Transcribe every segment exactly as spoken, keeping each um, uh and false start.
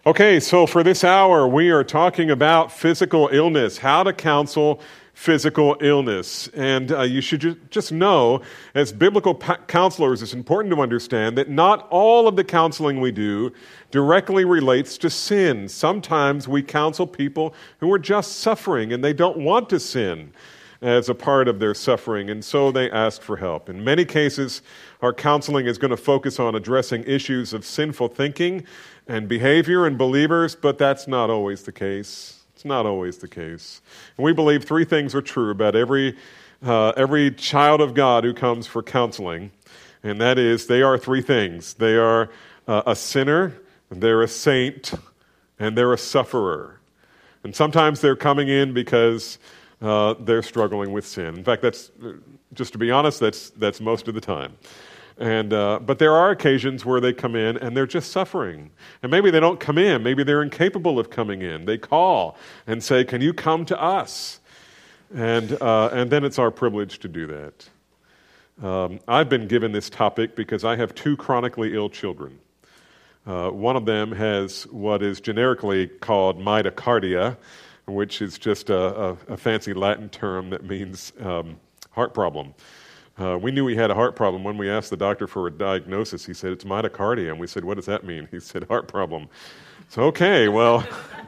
Okay, so for this hour, we are talking about physical illness, how to counsel physical illness. And uh, you should ju- just know, as biblical pa- counselors, it's important to understand that not all of the counseling we do directly relates to sin. Sometimes we counsel people who are just suffering and they don't want to sin as a part of their suffering, and so they ask for help. In many cases, our counseling is going to focus on addressing issues of sinful thinking and behavior in believers, but that's not always the case. It's not always the case. And we believe three things are true about every uh, every child of God who comes for counseling, and that is they are three things. They are uh, a sinner, they're a saint, and they're a sufferer. And sometimes they're coming in because uh, they're struggling with sin. In fact, that's just to be honest, that's that's most of the time. And uh, but there are occasions where they come in and they're just suffering. And maybe they don't come in. Maybe they're incapable of coming in. They call and say, "Can you come to us?" And uh, and then it's our privilege to do that. Um, I've been given this topic because I have two chronically ill children. Uh, one of them has what is generically called myocardia, which is just a, a, a fancy Latin term that means um, heart problem. Uh, we knew he had a heart problem when we asked the doctor for a diagnosis. He said, it's myocardia. And we said, what does that mean? He said, heart problem. So, okay, well.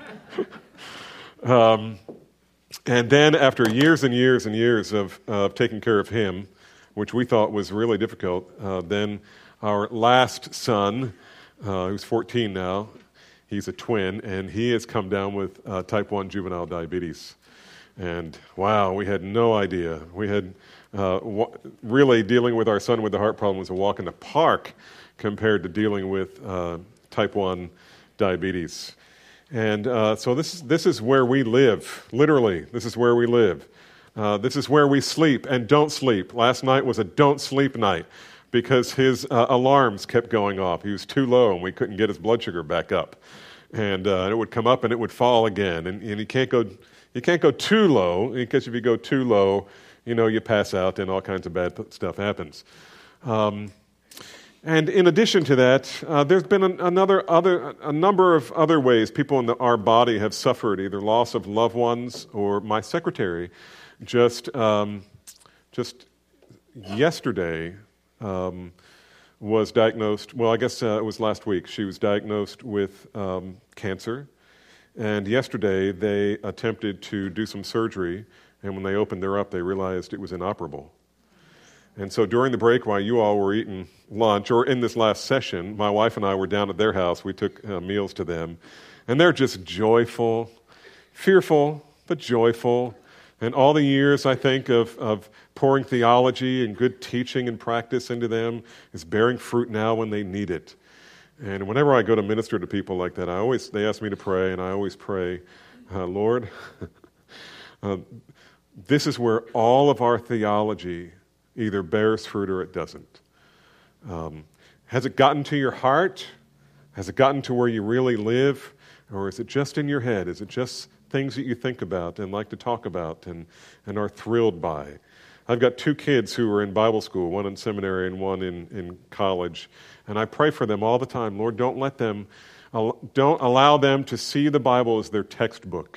um, and then after years and years and years of uh, taking care of him, which we thought was really difficult, uh, then our last son, uh, who's fourteen now, he's a twin, and he has come down with uh, type one juvenile diabetes. And wow, we had no idea. We had uh, w- really dealing with our son with the heart problem was a walk in the park compared to dealing with uh, type one diabetes. And uh, so this, this is where we live, literally. This is where we live. Uh, this is where we sleep and don't sleep. Last night was a don't sleep night because his uh, alarms kept going off. He was too low and we couldn't get his blood sugar back up. And uh, it would come up and it would fall again. And, and you can't go you can't go too low, because if you go too low, you know, you pass out and all kinds of bad stuff happens. Um, and in addition to that, uh, there's been an, another other a number of other ways people in the, our body have suffered, either loss of loved ones or my secretary just um, just yesterday um, was diagnosed, well, I guess uh, it was last week, she was diagnosed with um, cancer. And yesterday, they attempted to do some surgery, and when they opened her up, they realized it was inoperable. And so during the break, while you all were eating lunch, or in this last session, my wife and I were down at their house. We took uh, meals to them, and they're just joyful, fearful, but joyful. And all the years, I think, of, of pouring theology and good teaching and practice into them is bearing fruit now when they need it. And whenever I go to minister to people like that, I always they ask me to pray, and I always pray, uh, Lord, uh, this is where all of our theology either bears fruit or it doesn't. Um, has it gotten to your heart? Has it gotten to where you really live? Or is it just in your head? Is it just things that you think about and like to talk about and, and are thrilled by? I've got two kids who are in Bible school, one in seminary and one in, in college. And I pray for them all the time. Lord, don't let them, don't allow them to see the Bible as their textbook.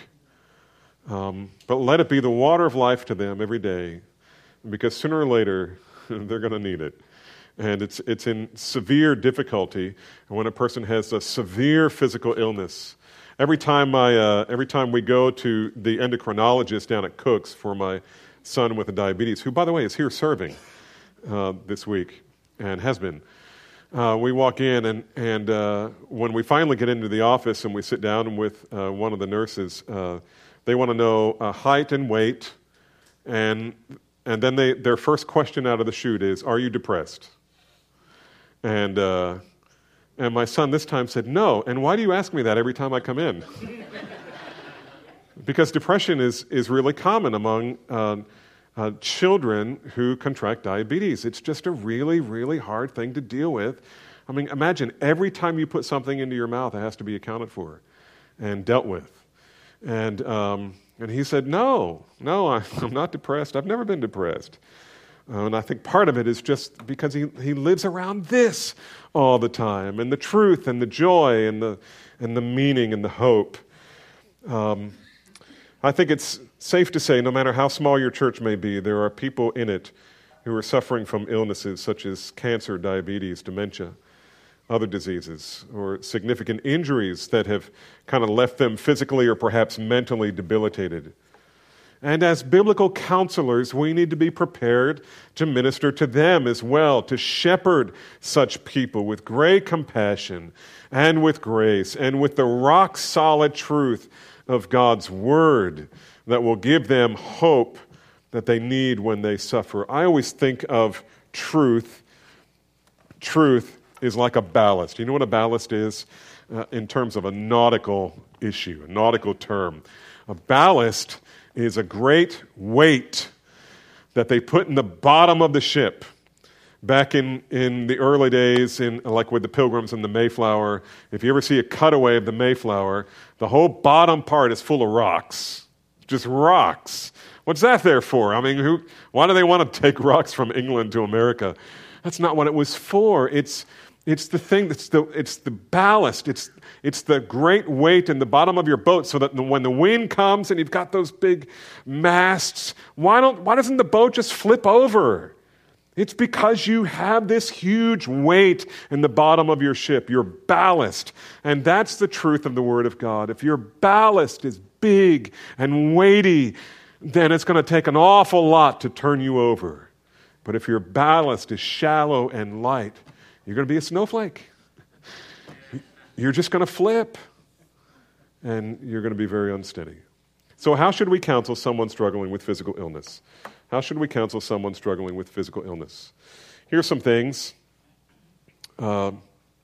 Um, but let it be the water of life to them every day. Because sooner or later, they're going to need it. And it's it's in severe difficulty when a person has a severe physical illness. Every time I, uh, every time we go to the endocrinologist down at Cook's for my son with a diabetes, who, by the way, is here serving uh, this week and has been. Uh, we walk in, and, and uh, when we finally get into the office and we sit down with uh, one of the nurses, uh, they want to know uh, height and weight, and and then they their first question out of the chute is, are you depressed? And uh, and my son this time said, no. And why do you ask me that every time I come in? Because depression is, is really common among uh, uh, children who contract diabetes. It's just a really, really hard thing to deal with. I mean, imagine every time you put something into your mouth, it has to be accounted for and dealt with. And um, and he said, no, no, I'm not depressed. I've never been depressed. Uh, and I think part of it is just because he, he lives around this all the time, and the truth and the joy and the and the meaning and the hope. Um, I think it's safe to say, no matter how small your church may be, there are people in it who are suffering from illnesses such as cancer, diabetes, dementia, other diseases, or significant injuries that have kind of left them physically or perhaps mentally debilitated. And as biblical counselors, we need to be prepared to minister to them as well, to shepherd such people with great compassion and with grace and with the rock-solid truth of God's Word that will give them hope that they need when they suffer. I always think of truth. Truth is like a ballast. You know what a ballast is uh, in terms of a nautical issue, a nautical term? A ballast is a great weight that they put in the bottom of the ship. Back in, in the early days, in like with the Pilgrims and the Mayflower, if you ever see a cutaway of the Mayflower, the whole bottom part is full of rocks. Just rocks. What's that there for? I mean, who? Why do they want to take rocks from England to America? That's not what it was for. It's it's the thing that's the it's the ballast. It's it's the great weight in the bottom of your boat, so that when the wind comes and you've got those big masts, why don't why doesn't the boat just flip over? It's because you have this huge weight in the bottom of your ship, your ballast. And that's the truth of the Word of God. If your ballast is big and weighty, then it's going to take an awful lot to turn you over. But if your ballast is shallow and light, you're going to be a snowflake. You're just going to flip, and you're going to be very unsteady. So how should we counsel someone struggling with physical illness? How should we counsel someone struggling with physical illness? Here's some things. Um,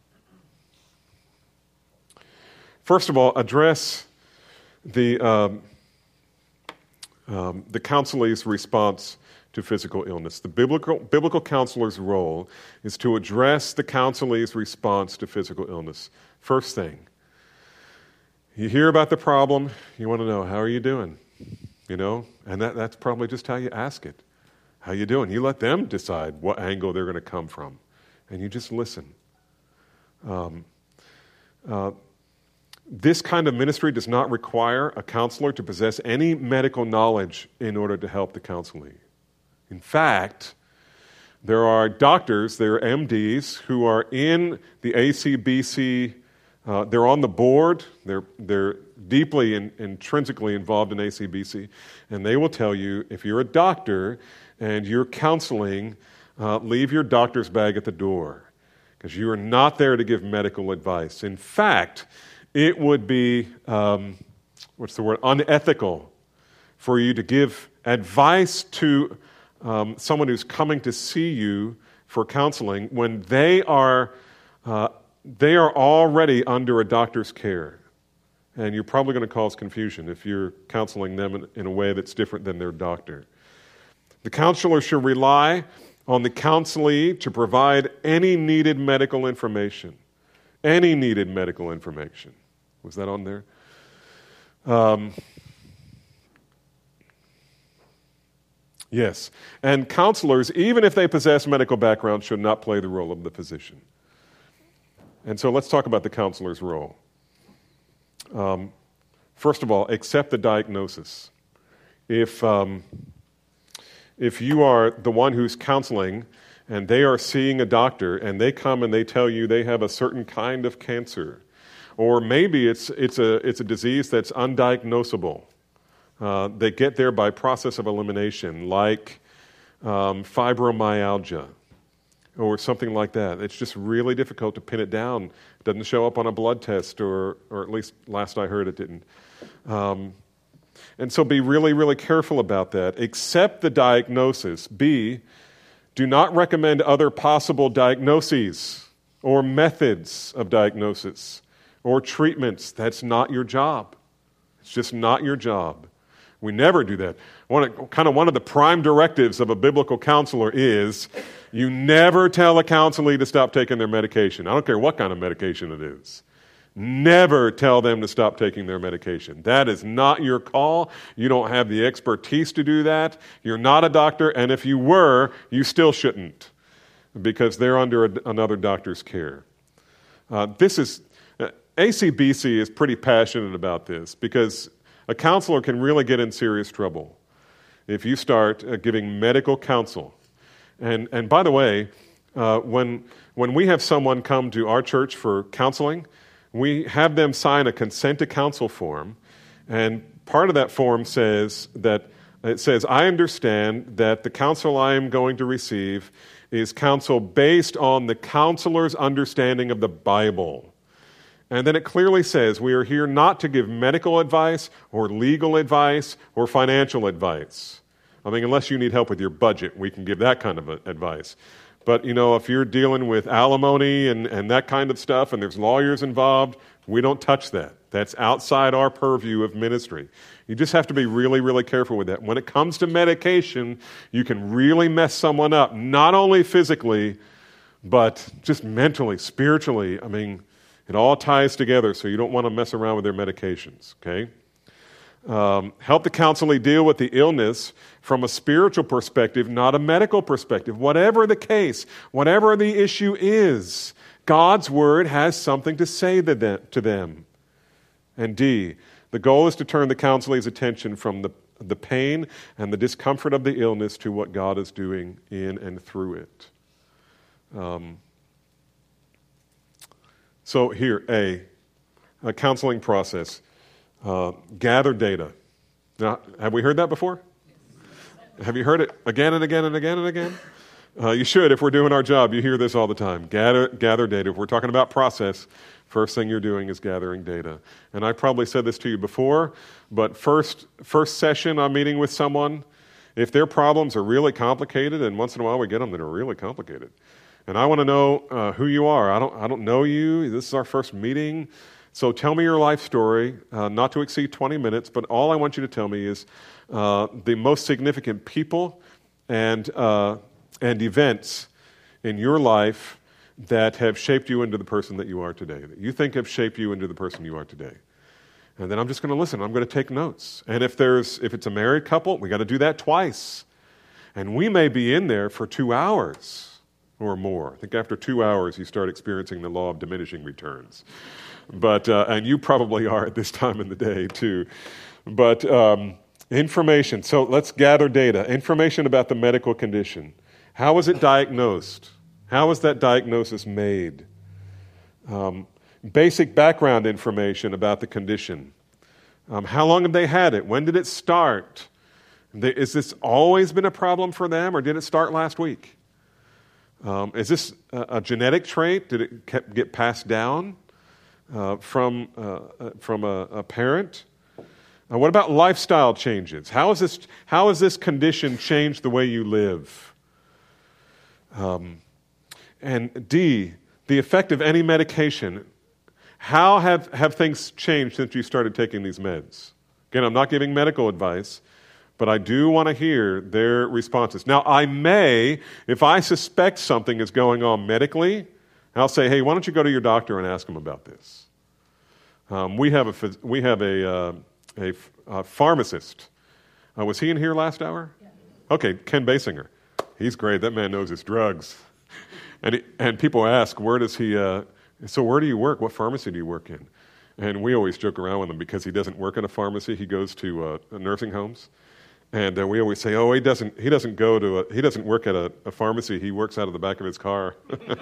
first of all, address the um, um, the counselee's response to physical illness. The biblical biblical counselor's role is to address the counselee's response to physical illness. First thing, you hear about the problem, you want to know, how are you doing? You know, and that, that's probably just how you ask it. How you doing? You let them decide what angle they're going to come from, and you just listen. Um, uh, this kind of ministry does not require a counselor to possess any medical knowledge in order to help the counselee. In fact, there are doctors, there are M Ds, who are in the A C B C. Uh, they're on the board. They're they're deeply and intrinsically involved in A C B C, and they will tell you, if you're a doctor and you're counseling, uh, leave your doctor's bag at the door, because you are not there to give medical advice. In fact, it would be um, what's the word unethical for you to give advice to um, someone who's coming to see you for counseling when they are uh, they are already under a doctor's care. And you're probably going to cause confusion if you're counseling them in, in a way that's different than their doctor. The counselor should rely on the counselee to provide any needed medical information. Any needed medical information. Was that on there? Um, yes. And counselors, even if they possess medical background, should not play the role of the physician. And so let's talk about the counselor's role. Um, first of all, accept the diagnosis. If um, if you are the one who's counseling and they are seeing a doctor and they come and they tell you they have a certain kind of cancer, or maybe it's it's a it's a disease that's undiagnosable, uh, they get there by process of elimination, like um, fibromyalgia, or something like that. It's just really difficult to pin it down. It doesn't show up on a blood test, or or at least last I heard it didn't. Um, and so be really, really careful about that. Accept the diagnosis. B, do not recommend other possible diagnoses or methods of diagnosis or treatments. That's not your job. It's just not your job. We never do that. One of, kind of one of the prime directives of a biblical counselor is you never tell a counselee to stop taking their medication. I don't care what kind of medication it is. Never tell them to stop taking their medication. That is not your call. You don't have the expertise to do that. You're not a doctor, and if you were, you still shouldn't, because they're under a, another doctor's care. Uh, this is, uh, A C B C is pretty passionate about this, because a counselor can really get in serious trouble if you start uh, giving medical counsel. And and by the way, uh, when when we have someone come to our church for counseling, we have them sign a consent to counsel form, and part of that form says that it says, I understand that the counsel I am going to receive is counsel based on the counselor's understanding of the Bible. And then it clearly says we are here not to give medical advice or legal advice or financial advice. I mean, unless you need help with your budget, we can give that kind of advice. But, you know, if you're dealing with alimony and, and that kind of stuff and there's lawyers involved, we don't touch that. That's outside our purview of ministry. You just have to be really, really careful with that. When it comes to medication, you can really mess someone up, not only physically, but just mentally, spiritually. I mean, it all ties together, so you don't want to mess around with their medications, okay? Um, help the counselee deal with the illness from a spiritual perspective, not a medical perspective. Whatever the case, whatever the issue is, God's Word has something to say to them. And D, the goal is to turn the counselee's attention from the, the pain and the discomfort of the illness to what God is doing in and through it. Um, so here, A, a counseling process. Uh, gather data. Now, have we heard that before? Have you heard it again and again and again and again? Uh, you should. If we're doing our job, you hear this all the time. Gather, gather data. If we're talking about process, first thing you're doing is gathering data. And I probably said this to you before, but first, first session I'm meeting with someone, if their problems are really complicated, and once in a while we get them that are really complicated, and I want to know uh, who you are. I don't, I don't know you. This is our first meeting. So tell me your life story, uh, not to exceed twenty minutes, but all I want you to tell me is uh, the most significant people and uh, and events in your life that have shaped you into the person that you are today, that you think have shaped you into the person you are today. And then I'm just going to listen. I'm going to take notes. And if there's if it's a married couple, we got to do that twice. And we may be in there for two hours or more. I think after two hours, you start experiencing the law of diminishing returns. But uh, and you probably are at this time in the day too. But um, information. So let's gather data. Information about the medical condition. How was it diagnosed? How was that diagnosis made? Um, basic background information about the condition. Um, how long have they had it? When did it start? They, is this always been a problem for them, or did it start last week? Um, is this a, a genetic trait? Did it kept, get passed down? Uh, from uh, from a, a parent? Uh, what about lifestyle changes? How is this how has this condition changed the way you live? Um, and D, the effect of any medication. How have, have things changed since you started taking these meds? Again, I'm not giving medical advice, but I do want to hear their responses. Now, I may, if I suspect something is going on medically, I'll say, hey, why don't you go to your doctor and ask him about this? Um, we have a we have a uh, a, a pharmacist. Uh, was he in here last hour? Yeah. Okay, Ken Basinger. He's great. That man knows his drugs. And he, and people ask, where does he? Uh, so where do you work? What pharmacy do you work in? And we always joke around with him because he doesn't work in a pharmacy. He goes to uh, nursing homes. And uh, we always say, oh, he doesn't. He doesn't go to. A, he doesn't work at a, a pharmacy. He works out of the back of his car.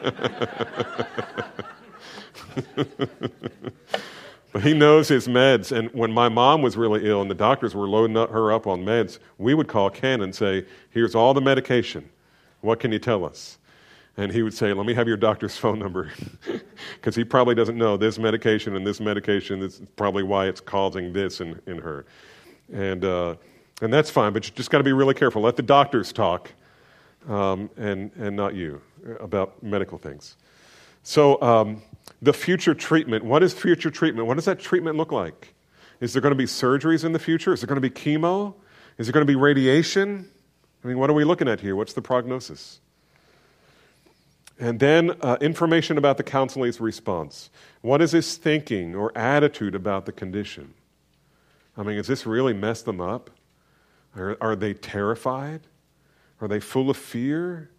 But he knows his meds. And when my mom was really ill and the doctors were loading her up on meds, we would call Ken and say, "Here's all the medication. What can you tell us?" And he would say, "Let me have your doctor's phone number," because he probably doesn't know this medication and this medication is probably why it's causing this in, in her. And. Uh, And that's fine, but you just got to be really careful. Let the doctors talk, um, and and not you, about medical things. So um, the future treatment. What is future treatment? What does that treatment look like? Is there going to be surgeries in the future? Is there going to be chemo? Is there going to be radiation? I mean, what are we looking at here? What's the prognosis? And then uh, information about the counselee's response. What is his thinking or attitude about the condition? I mean, has this really messed them up? Are, are they terrified? Are they full of fear?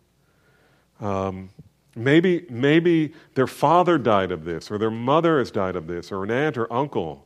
Um, maybe, maybe their father died of this, or their mother has died of this, or an aunt or uncle.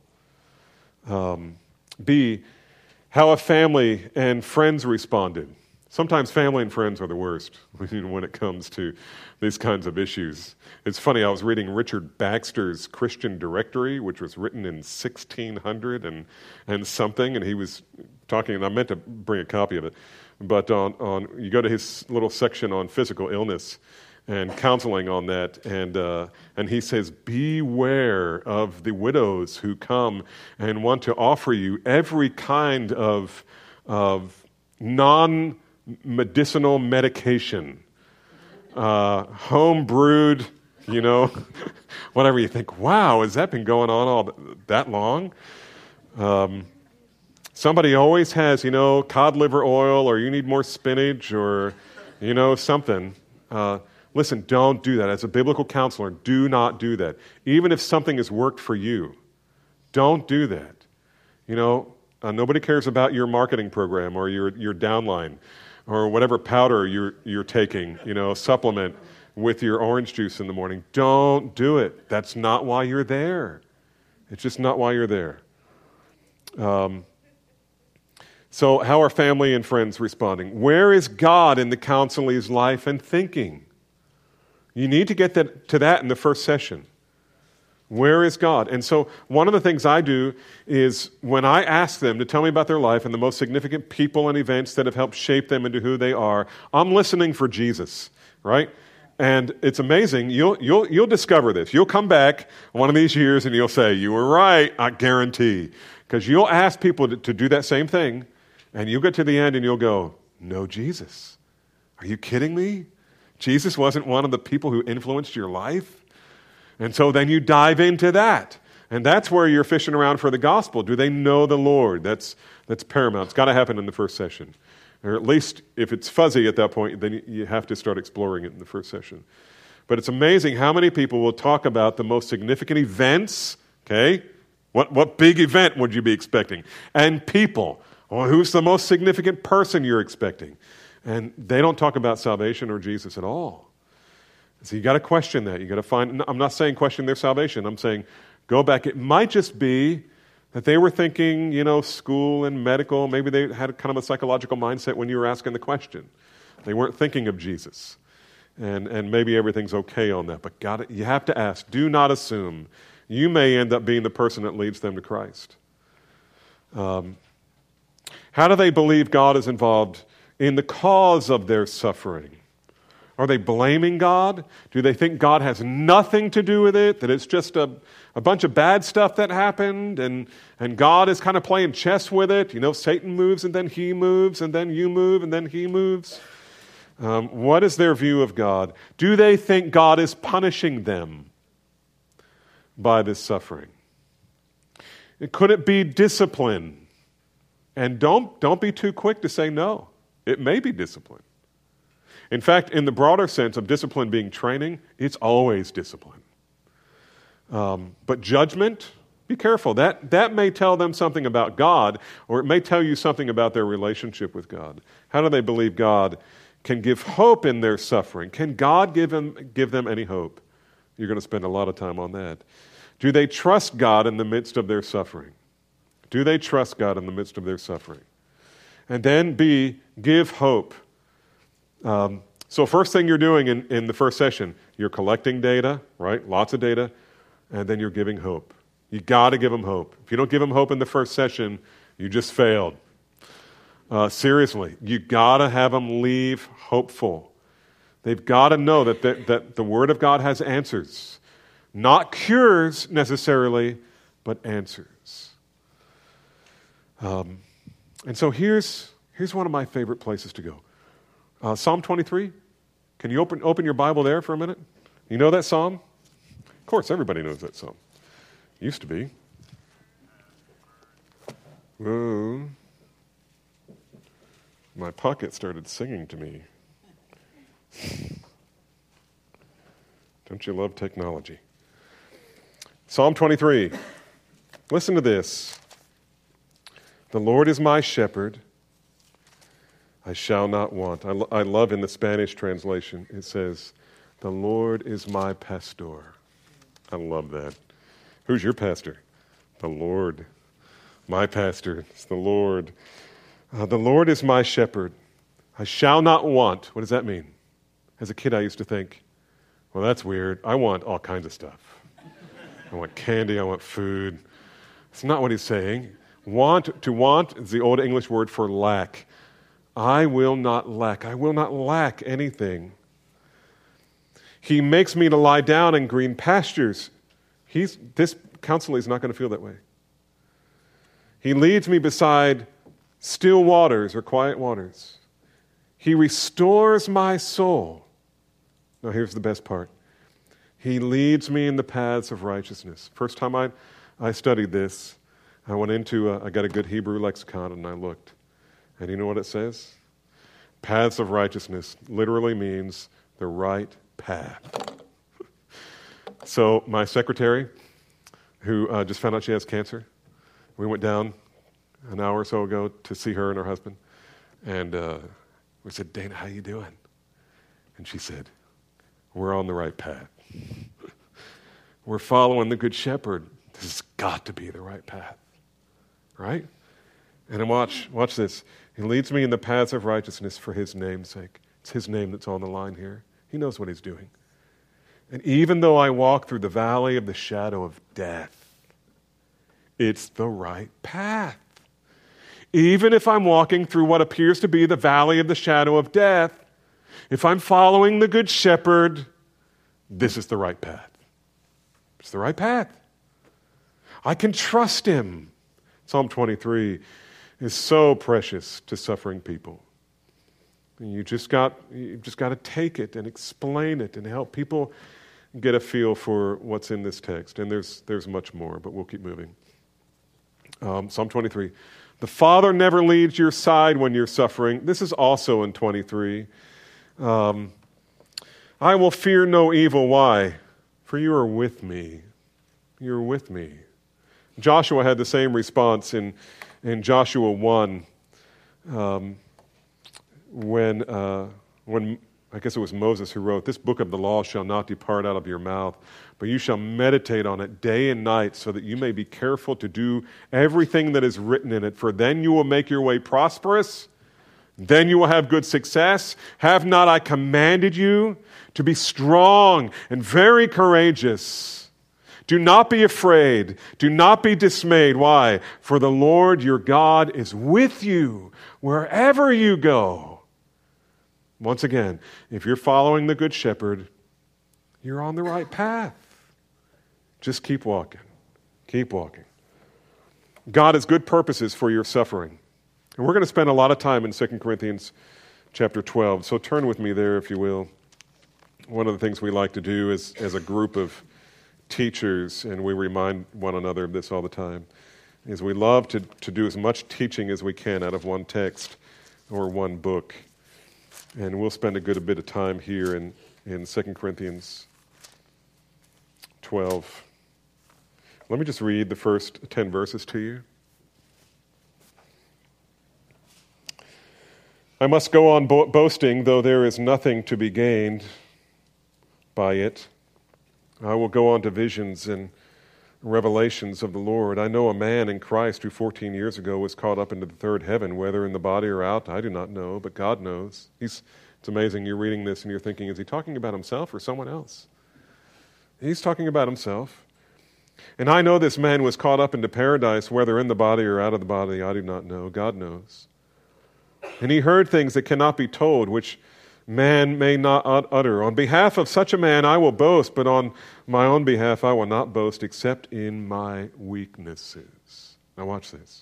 Um, B, how have family and friends responded? Sometimes family and friends are the worst when it comes to these kinds of issues. It's funny, I was reading Richard Baxter's Christian Directory, which was written in sixteen hundred and, and something, and he was talking, and I meant to bring a copy of it, but on, on you go to his little section on physical illness and counseling on that, and uh, and he says, beware of the widows who come and want to offer you every kind of, of non medicinal medication, uh, home brewed, you know, whatever you think. Wow, has that been going on all that long? Um, somebody always has, you know, cod liver oil, or you need more spinach, or, you know, something. Uh, listen, don't do that. As a biblical counselor, do not do that. Even if something has worked for you, don't do that. You know, uh, nobody cares about your marketing program or your your downline, or whatever powder you're you're taking, you know, supplement with your orange juice in the morning. Don't do it. That's not why you're there. It's just not why you're there. Um, so how are family and friends responding? Where is God in the counselee's life and thinking? You need to get that, to that in the first session. Where is God? And so one of the things I do is when I ask them to tell me about their life and the most significant people and events that have helped shape them into who they are, I'm listening for Jesus, right? And it's amazing. You'll you'll you'll discover this. You'll come back one of these years and you'll say, you were right, I guarantee. Because you'll ask people to, to do that same thing, and you'll get to the end and you'll go, no Jesus. Are you kidding me? Jesus wasn't one of the people who influenced your life? And so then you dive into that. And that's where you're fishing around for the gospel. Do they know the Lord? That's that's paramount. It's got to happen in the first session. Or at least if it's fuzzy at that point, then you have to start exploring it in the first session. But it's amazing how many people will talk about the most significant events, okay? What, what big event would you be expecting? And people. Well, who's the most significant person you're expecting? And they don't talk about salvation or Jesus at all. So you got to question that. You got to find. I'm not saying question their salvation. I'm saying go back. It might just be that they were thinking, you know, school and medical. Maybe they had kind of a psychological mindset when you were asking the question. They weren't thinking of Jesus, and and maybe everything's okay on that. But got it. You have to ask. Do not assume. You may end up being the person that leads them to Christ. Um, how do they believe God is involved in the cause of their suffering? Are they blaming God? Do they think God has nothing to do with it, that it's just a, a bunch of bad stuff that happened, and, and God is kind of playing chess with it? You know, Satan moves, and then he moves, and then you move, and then he moves. Um, what is their view of God? Do they think God is punishing them by this suffering? Could it be discipline? And don't, don't be too quick to say no. It may be discipline. In fact, in the broader sense of discipline being training, it's always discipline. Um, but judgment, be careful. That, that may tell them something about God, or it may tell you something about their relationship with God. How do they believe God can give hope in their suffering? Can God give them, give them any hope? You're going to spend a lot of time on that. Do they trust God in the midst of their suffering? Do they trust God in the midst of their suffering? And then B, give hope. Um, so first thing you're doing in, in the first session, you're collecting data, right? Lots of data, and then you're giving hope. You got to give them hope. If you don't give them hope in the first session, you just failed. Uh, seriously, you got to have them leave hopeful. They've got to know that the, that the Word of God has answers. Not cures necessarily, but answers. Um, and so here's, here's one of my favorite places to go. Uh, Psalm twenty-three. Can you open open your Bible there for a minute? You know that psalm? Of course, everybody knows that psalm. Used to be. Whoa. My pocket started singing to me. Don't you love technology? Psalm twenty-three. Listen to this. The Lord is my shepherd. I shall not want. I, lo- I love in the Spanish translation, it says, the Lord is my pastor. I love that. Who's your pastor? The Lord. My pastor. It's the Lord. Uh, the Lord is my shepherd. I shall not want. What does that mean? As a kid, I used to think, well, that's weird. I want all kinds of stuff. I want candy. I want food. It's not what he's saying. Want, to want is the old English word for lack. I will not lack. I will not lack anything. He makes me to lie down in green pastures. He's, this counselor is not going to feel that way. He leads me beside still waters or quiet waters. He restores my soul. Now here's the best part. He leads me in the paths of righteousness. First time I, I studied this, I went into, a, I got a good Hebrew lexicon and I looked. And you know what it says? Paths of righteousness literally means the right path. So my secretary, who uh, just found out she has cancer, we went down an hour or so ago to see her and her husband. And uh, we said, Dana, how you doing? And she said, we're on the right path. We're following the Good Shepherd. This has got to be the right path. Right? And then watch, watch this. He leads me in the paths of righteousness for his name's sake. It's his name that's on the line here. He knows what he's doing. And even though I walk through the valley of the shadow of death, it's the right path. Even if I'm walking through what appears to be the valley of the shadow of death, if I'm following the Good Shepherd, this is the right path. It's the right path. I can trust him. Psalm twenty-three is so precious to suffering people. And you just got you just got to take it and explain it and help people get a feel for what's in this text. And there's there's much more, but we'll keep moving. Um, Psalm twenty-three. The Father never leaves your side when you're suffering. This is also in twenty-three. Um, I will fear no evil. Why? For you are with me. You're with me. Joshua had the same response in, in Joshua one um, when, uh, when I guess it was Moses who wrote, this book of the law shall not depart out of your mouth, but you shall meditate on it day and night so that you may be careful to do everything that is written in it. For then you will make your way prosperous. Then you will have good success. Have not I commanded you to be strong and very courageous? Do not be afraid. Do not be dismayed. Why? For the Lord your God is with you wherever you go. Once again, if you're following the Good Shepherd, you're on the right path. Just keep walking. Keep walking. God has good purposes for your suffering. And we're going to spend a lot of time in Second Corinthians chapter twelve. So turn with me there, if you will. One of the things we like to do is, as a group of teachers, and we remind one another of this all the time, is we love to, to do as much teaching as we can out of one text or one book. And we'll spend a good a bit of time here in, in Second Corinthians twelve. Let me just read the first ten verses to you. I must go on bo- boasting, though there is nothing to be gained by it. I will go on to visions and revelations of the Lord. I know a man in Christ who fourteen years ago was caught up into the third heaven, whether in the body or out, I do not know, but God knows. He's, it's amazing, you're reading this and you're thinking, is he talking about himself or someone else? He's talking about himself. And I know this man was caught up into paradise, whether in the body or out of the body, I do not know. God knows. And he heard things that cannot be told, which man may not utter. On behalf of such a man I will boast, but on my own behalf I will not boast except in my weaknesses. Now watch this.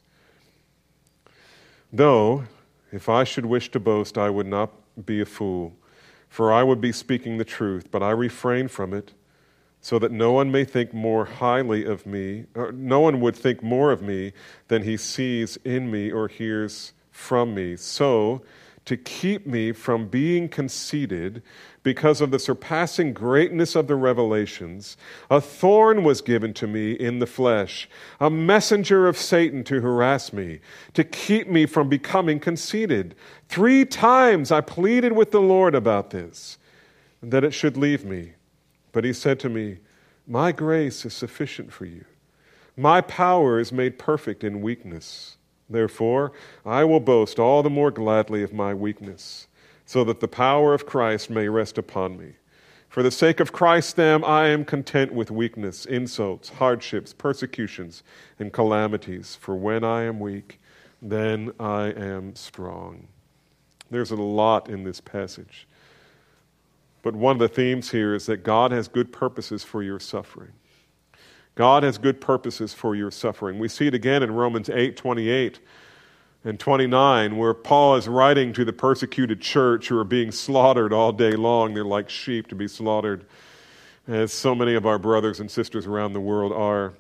Though, if I should wish to boast, I would not be a fool, for I would be speaking the truth, but I refrain from it, so that no one may think more highly of me, or no one would think more of me than he sees in me or hears from me. So, to keep me from being conceited because of the surpassing greatness of the revelations, a thorn was given to me in the flesh, a messenger of Satan to harass me, to keep me from becoming conceited. Three times I pleaded with the Lord about this, that it should leave me. But he said to me, my grace is sufficient for you. My power is made perfect in weakness. Therefore, I will boast all the more gladly of my weakness, so that the power of Christ may rest upon me. For the sake of Christ, then, I am content with weakness, insults, hardships, persecutions, and calamities. For when I am weak, then I am strong. There's a lot in this passage. But one of the themes here is that God has good purposes for your suffering. God has good purposes for your suffering. We see it again in Romans eight twenty-eight and twenty-nine, where Paul is writing to the persecuted church who are being slaughtered all day long. They're like sheep to be slaughtered, as so many of our brothers and sisters around the world are.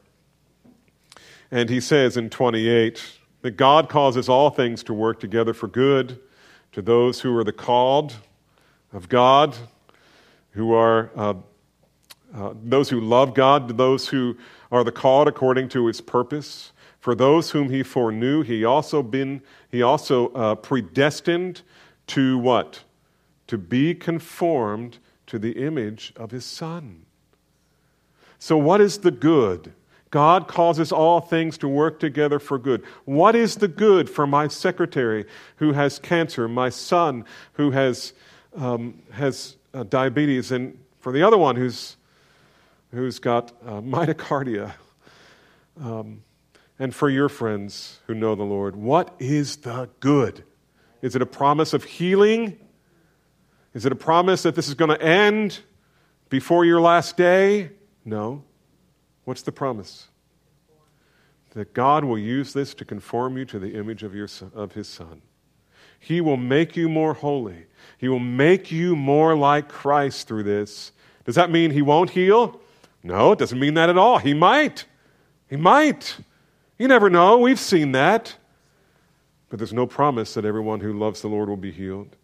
And he says in twenty-eight that God causes all things to work together for good to those who are the called of God, who are uh, Uh, those who love God, those who are the called according to his purpose. For those whom he foreknew, he also been he also uh, predestined to what? To be conformed to the image of his Son. So what is the good? God causes all things to work together for good. What is the good for my secretary who has cancer, my son who has um, has uh, diabetes, and for the other one who's who's got uh, myocardia, um, and for your friends who know the Lord? What is the good? Is it a promise of healing? Is it a promise that this is going to end before your last day? No. What's the promise? That God will use this to conform you to the image of, your son, of his Son. He will make you more holy. He will make you more like Christ through this. Does that mean he won't heal? No, it doesn't mean that at all. He might. He might. You never know. We've seen that. But there's no promise that everyone who loves the Lord will be healed.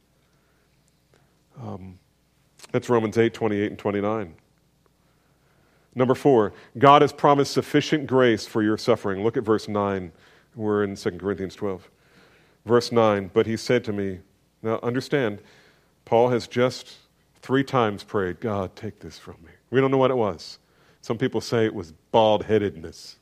Um, that's Romans eight, twenty-eight and twenty-nine. Number four, God has promised sufficient grace for your suffering. Look at verse nine. We're in Second Corinthians twelve. Verse nine, but he said to me, now understand, Paul has just three times prayed, God, take this from me. We don't know what it was. Some people say it was bald-headedness.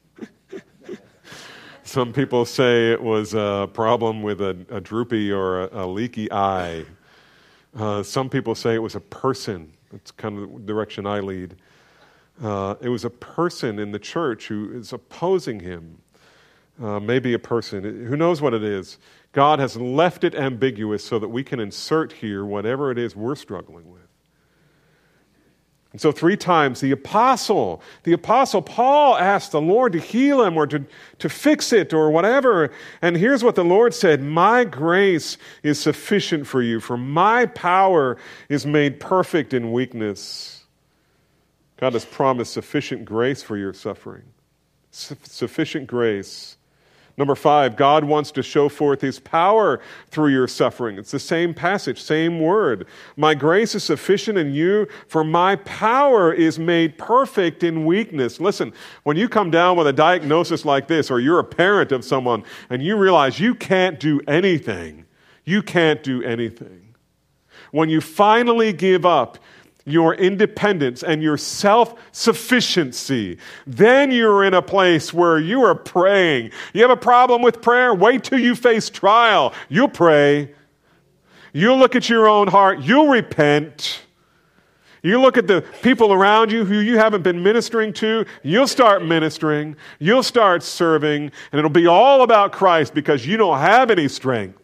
Some people say it was a problem with a, a droopy or a, a leaky eye. Uh, some people say it was a person. That's kind of the direction I lead. Uh, it was a person in the church who is opposing him. Uh, maybe a person. Who knows what it is? God has left it ambiguous so that we can insert here whatever it is we're struggling with. And so three times the apostle, the apostle Paul asked the Lord to heal him or to, to fix it or whatever. And here's what the Lord said, my grace is sufficient for you, for my power is made perfect in weakness. God has promised sufficient grace for your suffering. Su- sufficient grace. Number five, God wants to show forth his power through your suffering. It's the same passage, same word. My grace is sufficient in you, for my power is made perfect in weakness. Listen, when you come down with a diagnosis like this, or you're a parent of someone, and you realize you can't do anything, you can't do anything. When you finally give up your independence and your self-sufficiency, then you're in a place where you are praying. You have a problem with prayer? Wait till you face trial. You'll pray. You'll look at your own heart. You'll repent. You look at the people around you who you haven't been ministering to. You'll start ministering. You'll start serving. And it'll be all about Christ because you don't have any strength.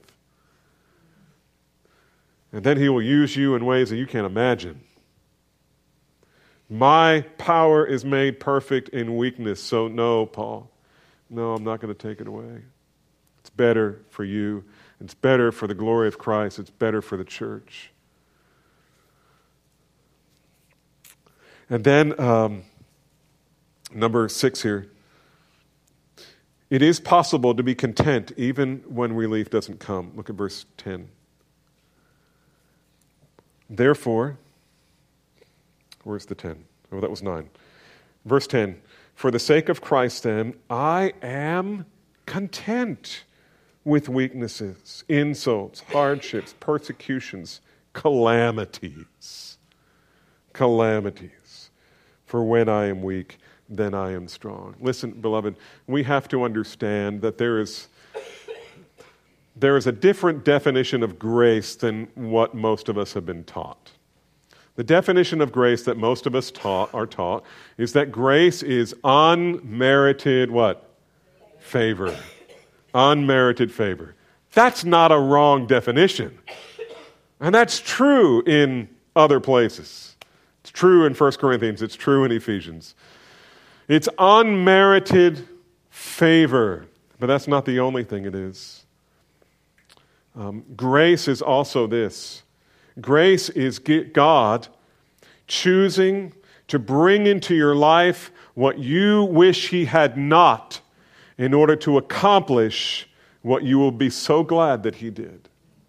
And then he will use you in ways that you can't imagine. My power is made perfect in weakness. So no, Paul, no, I'm not going to take it away. It's better for you. It's better for the glory of Christ. It's better for the church. And then um, number six here. It is possible to be content even when relief doesn't come. Look at verse ten. Therefore, where's the ten? Oh, that was nine. Verse ten, for the sake of Christ, then, I am content with weaknesses, insults, hardships, persecutions, calamities. Calamities. For when I am weak, then I am strong. Listen, beloved, we have to understand that there is, there is a different definition of grace than what most of us have been taught. The definition of grace that most of us taught, are taught is that grace is unmerited what? Favor. Unmerited favor. That's not a wrong definition. And that's true in other places. It's true in First Corinthians. It's true in Ephesians. It's unmerited favor. But that's not the only thing it is. Um, grace is also this. Grace is God choosing to bring into your life what you wish He had not in order to accomplish what you will be so glad that He did.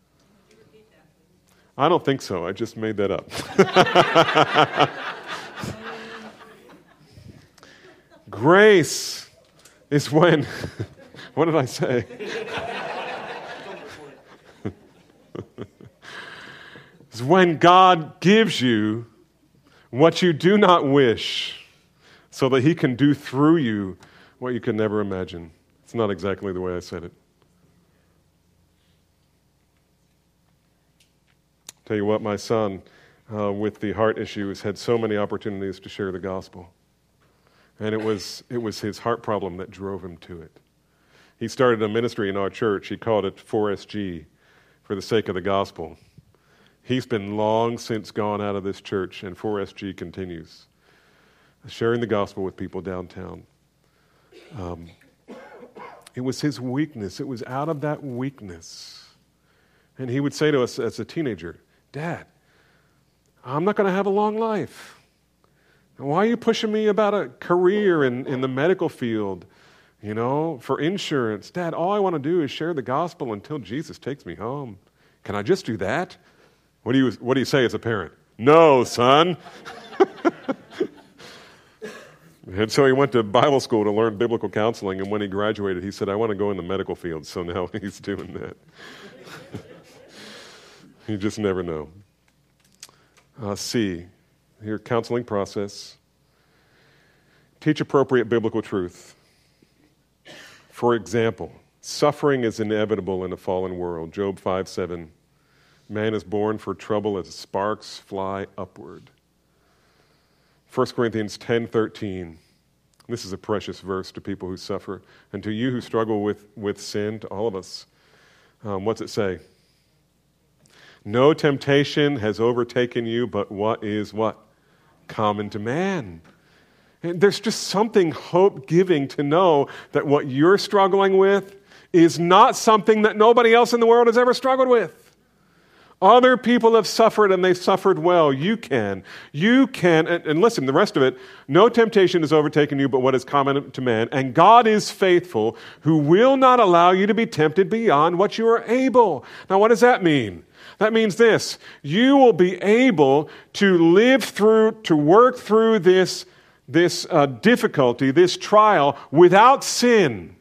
I don't think so. I just made that up. Grace is when... What did I say? It's when God gives you what you do not wish so that He can do through you what you can never imagine. It's not exactly the way I said it. Tell you what, my son uh, with the heart issue has had so many opportunities to share the gospel. And it was it was his heart problem that drove him to it. He started a ministry in our church. He called it four S G, for the sake of the gospel. He's been long since gone out of this church, and four S G continues, sharing the gospel with people downtown. Um, it was his weakness. It was out of that weakness. And he would say to us as a teenager, Dad, I'm not going to have a long life. Why are you pushing me about a career in, in the medical field, you know, for insurance? Dad, all I want to do is share the gospel until Jesus takes me home. Can I just do that? What do you, what do you say as a parent? No, son. And so he went to Bible school to learn biblical counseling, and when he graduated, he said, I want to go in the medical field. So now he's doing that. You just never know. Uh, C, here, counseling process. Teach appropriate biblical truth. For example, suffering is inevitable in a fallen world. Job five seven. Man is born for trouble as sparks fly upward. First Corinthians ten thirteen. This is a precious verse to people who suffer. And to you who struggle with, with sin, to all of us. Um, what's it say? No temptation has overtaken you, but what is what? Common to man. And there's just something hope-giving to know that what you're struggling with is not something that nobody else in the world has ever struggled with. Other people have suffered, and they've suffered well. You can. You can. And, and listen, the rest of it, no temptation has overtaken you but what is common to man. And God is faithful, who will not allow you to be tempted beyond what you are able. Now, what does that mean? That means this. You will be able to live through, to work through this, this uh, difficulty, this trial, without sin.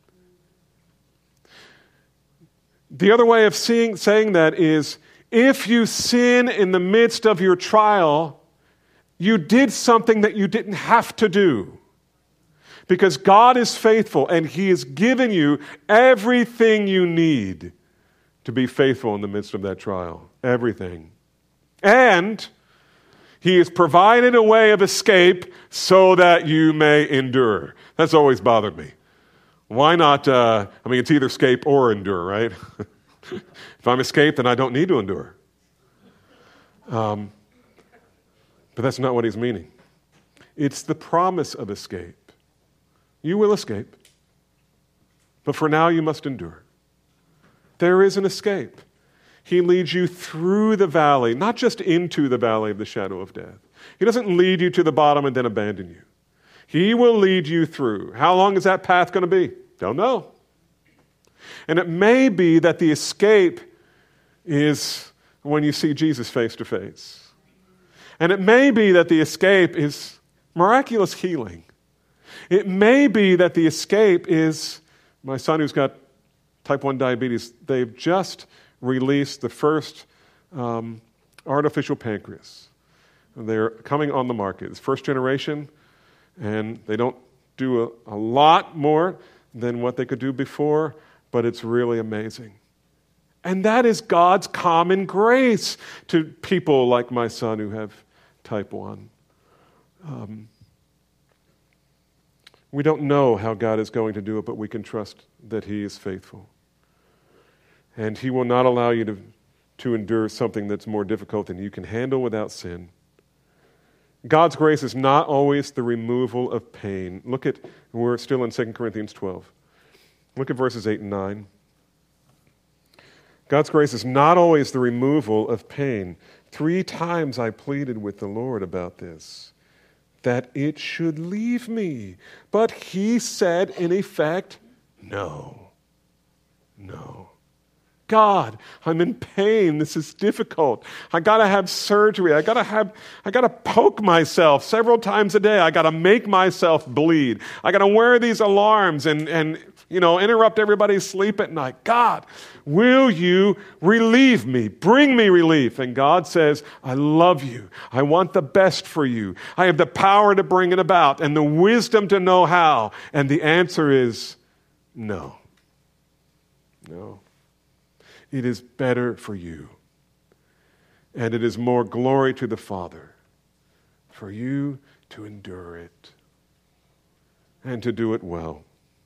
The other way of seeing, saying that is, if you sin in the midst of your trial, you did something that you didn't have to do. Because God is faithful, and He has given you everything you need to be faithful in the midst of that trial. Everything. And He has provided a way of escape so that you may endure. That's always bothered me. Why not, uh, I mean, it's either escape or endure, right? If I'm escaped, then I don't need to endure. Um, but that's not what he's meaning. It's the promise of escape. You will escape. But for now, you must endure. There is an escape. He leads you through the valley, not just into the valley of the shadow of death. He doesn't lead you to the bottom and then abandon you. He will lead you through. How long is that path going to be? Don't know. And it may be that the escape is when you see Jesus face to face. And it may be that the escape is miraculous healing. It may be that the escape is my son who's got type one diabetes. They've just released the first um, artificial pancreas. They're coming on the market. It's first generation, and they don't do a, a lot more than what they could do before, but it's really amazing. And that is God's common grace to people like my son who have type one. Um, we don't know how God is going to do it, but we can trust that He is faithful. And He will not allow you to, to endure something that's more difficult than you can handle without sin. God's grace is not always the removal of pain. Look at, we're still in Second Corinthians twelve. Look at verses eight and nine. God's grace is not always the removal of pain. Three times I pleaded with the Lord about this, that it should leave me. But He said, in effect, no, no. God, I'm in pain. This is difficult. I got to have surgery. I got to have I got to poke myself several times a day. I got to make myself bleed. I got to wear these alarms and and you know, interrupt everybody's sleep at night. God, will you relieve me? Bring me relief. And God says, I love you. I want the best for you. I have the power to bring it about and the wisdom to know how. And the answer is no. No. It is better for you. And it is more glory to the Father for you to endure it and to do it well.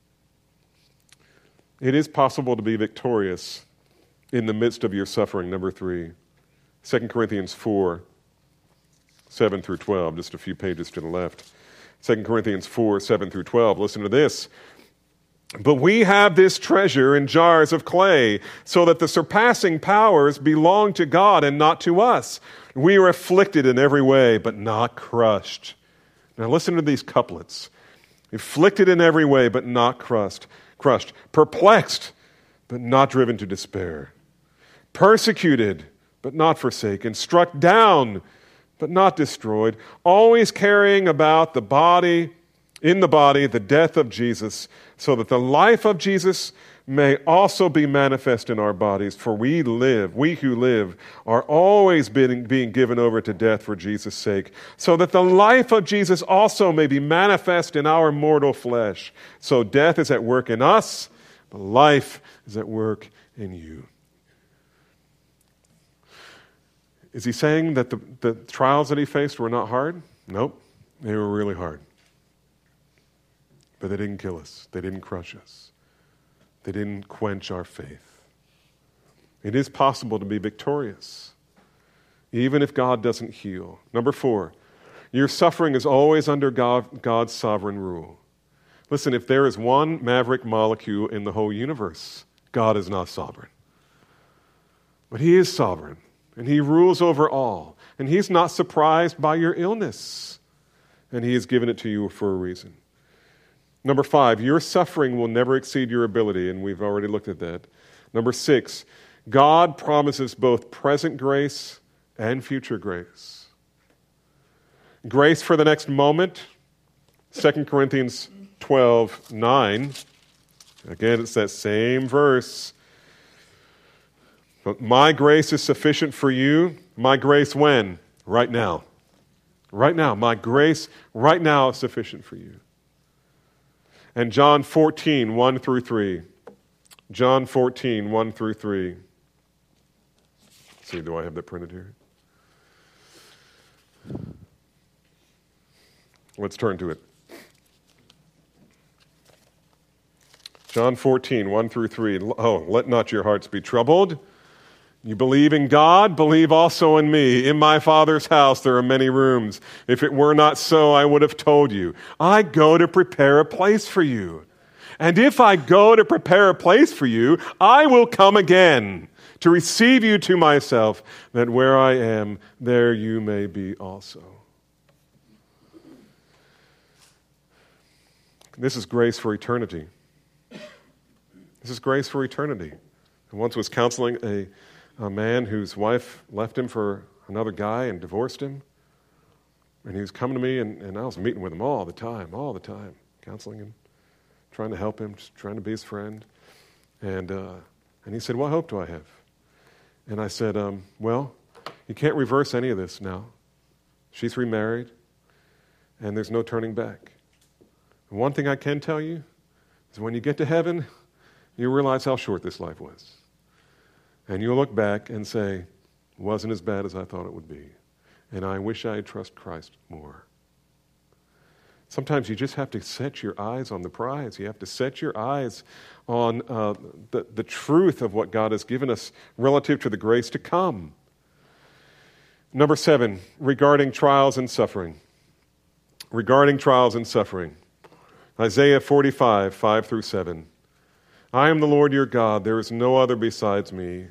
It is possible to be victorious in the midst of your suffering. Number three, Second Corinthians four, seven through twelve, just a few pages to the left. Second Corinthians four, seven through twelve. Listen to this. But we have this treasure in jars of clay, so that the surpassing powers belong to God and not to us. We are afflicted in every way, but not crushed. Now listen to these couplets. Afflicted in every way, but not crushed. Crushed. Perplexed, but not driven to despair. Persecuted, but not forsaken. Struck down, but not destroyed. Always carrying about the body, in the body, the death of Jesus, so that the life of Jesus may also be manifest in our bodies. For we live, we who live, are always being, being given over to death for Jesus' sake, so that the life of Jesus also may be manifest in our mortal flesh. So death is at work in us, but life is at work in you. Is he saying that the, the trials that he faced were not hard? Nope, they were really hard. But they didn't kill us. They didn't crush us. They didn't quench our faith. It is possible to be victorious, even if God doesn't heal. Number four, your suffering is always under God, God's sovereign rule. Listen, if there is one maverick molecule in the whole universe, God is not sovereign. But He is sovereign, and He rules over all. And He's not surprised by your illness, and He has given it to you for a reason. Number five, your suffering will never exceed your ability, and we've already looked at that. Number six, God promises both present grace and future grace. Grace for the next moment, Second Corinthians twelve, nine. Again, it's that same verse. But my grace is sufficient for you. My grace when? Right now. Right now. My grace right now is sufficient for you. And John fourteen, one through three. John fourteen, one through three. Let's see, do I have that printed here? Let's turn to it. John fourteen, one through three. Oh, let not your hearts be troubled. You believe in God, believe also in me. In my Father's house there are many rooms. If it were not so, I would have told you. I go to prepare a place for you. And if I go to prepare a place for you, I will come again to receive you to myself, that where I am, there you may be also. This is grace for eternity. This is grace for eternity. I once was counseling a a man whose wife left him for another guy and divorced him. And he was coming to me, and, and I was meeting with him all the time, all the time, counseling him, trying to help him, just trying to be his friend. And uh, and he said, what hope do I have? And I said, um, well, you can't reverse any of this now. She's remarried, and there's no turning back. And one thing I can tell you is when you get to heaven, you realize how short this life was. And you'll look back and say, it wasn't as bad as I thought it would be. And I wish I had trusted Christ more. Sometimes you just have to set your eyes on the prize. You have to set your eyes on uh, the, the truth of what God has given us relative to the grace to come. Number seven, regarding trials and suffering. Regarding trials and suffering. Isaiah forty-five, five through seven. I am the Lord your God. There is no other besides me.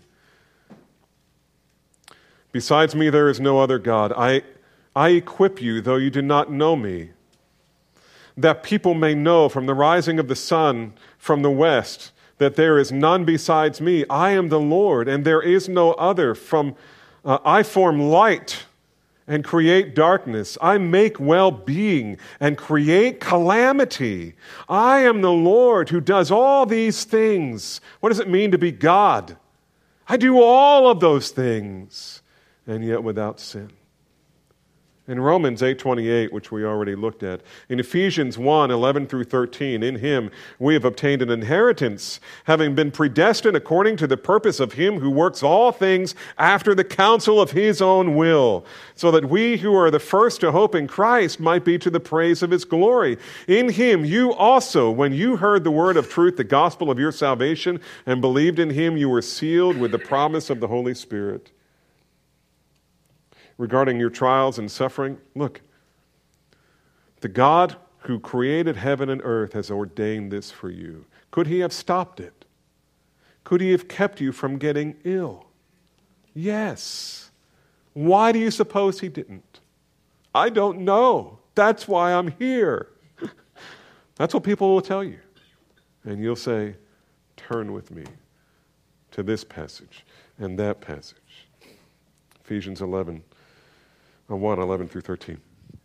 Besides me, there is no other God. I, I equip you, though you do not know me, that people may know from the rising of the sun from the west that there is none besides me. I am the Lord, and there is no other. From uh, I form light and create darkness. I make well-being and create calamity. I am the Lord who does all these things. What does it mean to be God? I do all of those things, and yet without sin. In Romans eight twenty-eight, which we already looked at, in Ephesians one, eleven through thirteen, in him we have obtained an inheritance, having been predestined according to the purpose of him who works all things after the counsel of his own will, so that we who are the first to hope in Christ might be to the praise of his glory. In him you also, when you heard the word of truth, the gospel of your salvation, and believed in him, you were sealed with the promise of the Holy Spirit. Regarding your trials and suffering, look, the God who created heaven and earth has ordained this for you. Could he have stopped it? Could he have kept you from getting ill? Yes. Why do you suppose he didn't? I don't know. That's why I'm here. That's what people will tell you. And you'll say, turn with me to this passage and that passage. Ephesians eleven. one, eleven through thirteen.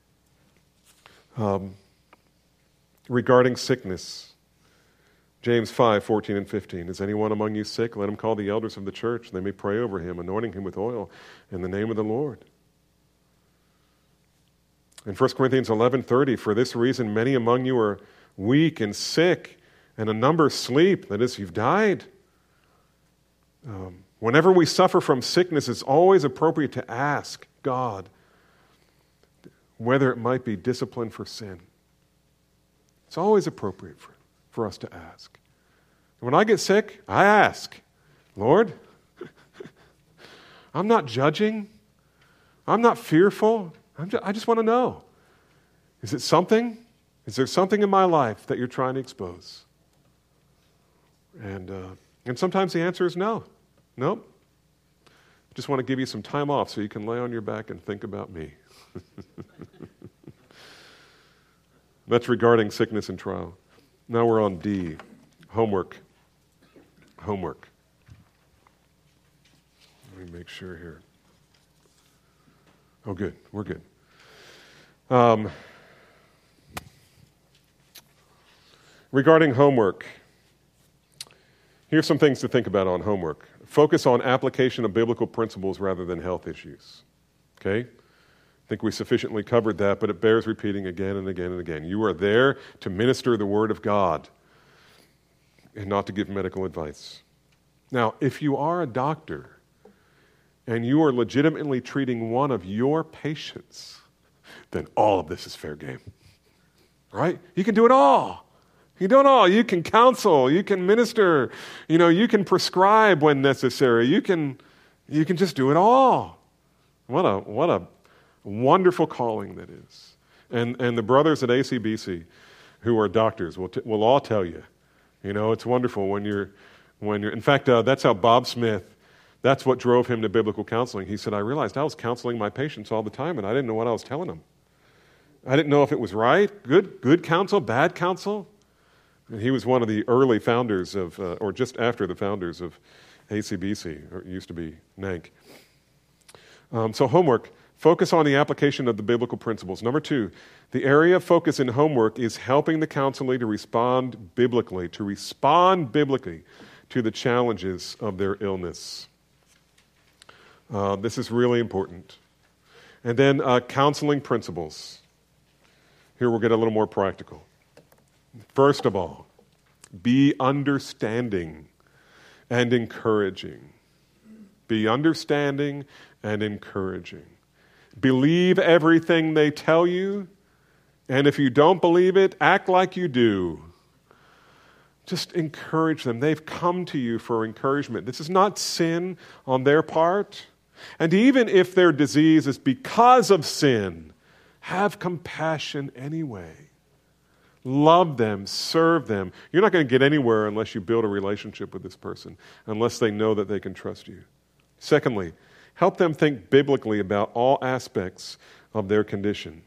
Um, regarding sickness, James five, fourteen and fifteen. Is anyone among you sick? Let him call the elders of the church. They may pray over him, anointing him with oil in the name of the Lord. In First Corinthians eleven thirty, for this reason many among you are weak and sick, and a number sleep, that is, you've died. Um, whenever we suffer from sickness, it's always appropriate to ask God whether it might be discipline for sin. It's always appropriate for, for us to ask. When I get sick, I ask, Lord, I'm not judging. I'm not fearful. I'm just, I just want to know. Is it something? Is there something in my life that you're trying to expose? And, uh, and sometimes the answer is no. Nope. I just want to give you some time off so you can lay on your back and think about me. That's regarding sickness and trial. Now we're on D, homework. Homework. Let me make sure here. Oh, good. We're good. Um, regarding homework, here's some things to think about on homework. Focus on application of biblical principles rather than health issues. Okay? I think we sufficiently covered that, but it bears repeating again and again and again. You are there to minister the Word of God and not to give medical advice. Now, if you are a doctor and you are legitimately treating one of your patients, then all of this is fair game. Right? You can do it all. You do it all. You can counsel. You can minister. You know, you can prescribe when necessary. You can, you can just do it all. What a what a wonderful calling that is. And and the brothers at A C B C who are doctors will t- will all tell you, you know, it's wonderful when you're when you're. In fact, uh, that's how Bob Smith. That's what drove him to biblical counseling. He said, I realized I was counseling my patients all the time, and I didn't know what I was telling them. I didn't know if it was right, good good counsel, bad counsel. And he was one of the early founders of, uh, or just after the founders of A C B C, or it used to be N A N C. Um, so homework, focus on the application of the biblical principles. Number two, the area of focus in homework is helping the counselee to respond biblically, to respond biblically to the challenges of their illness. Uh, this is really important. And then uh, counseling principles. Here we'll get a little more practical. First of all, be understanding and encouraging. Be understanding and encouraging. Believe everything they tell you, and if you don't believe it, act like you do. Just encourage them. They've come to you for encouragement. This is not sin on their part. And even if their disease is because of sin, have compassion anyway. Love them, serve them. You're not going to get anywhere unless you build a relationship with this person, unless they know that they can trust you. Secondly, help them think biblically about all aspects of their condition.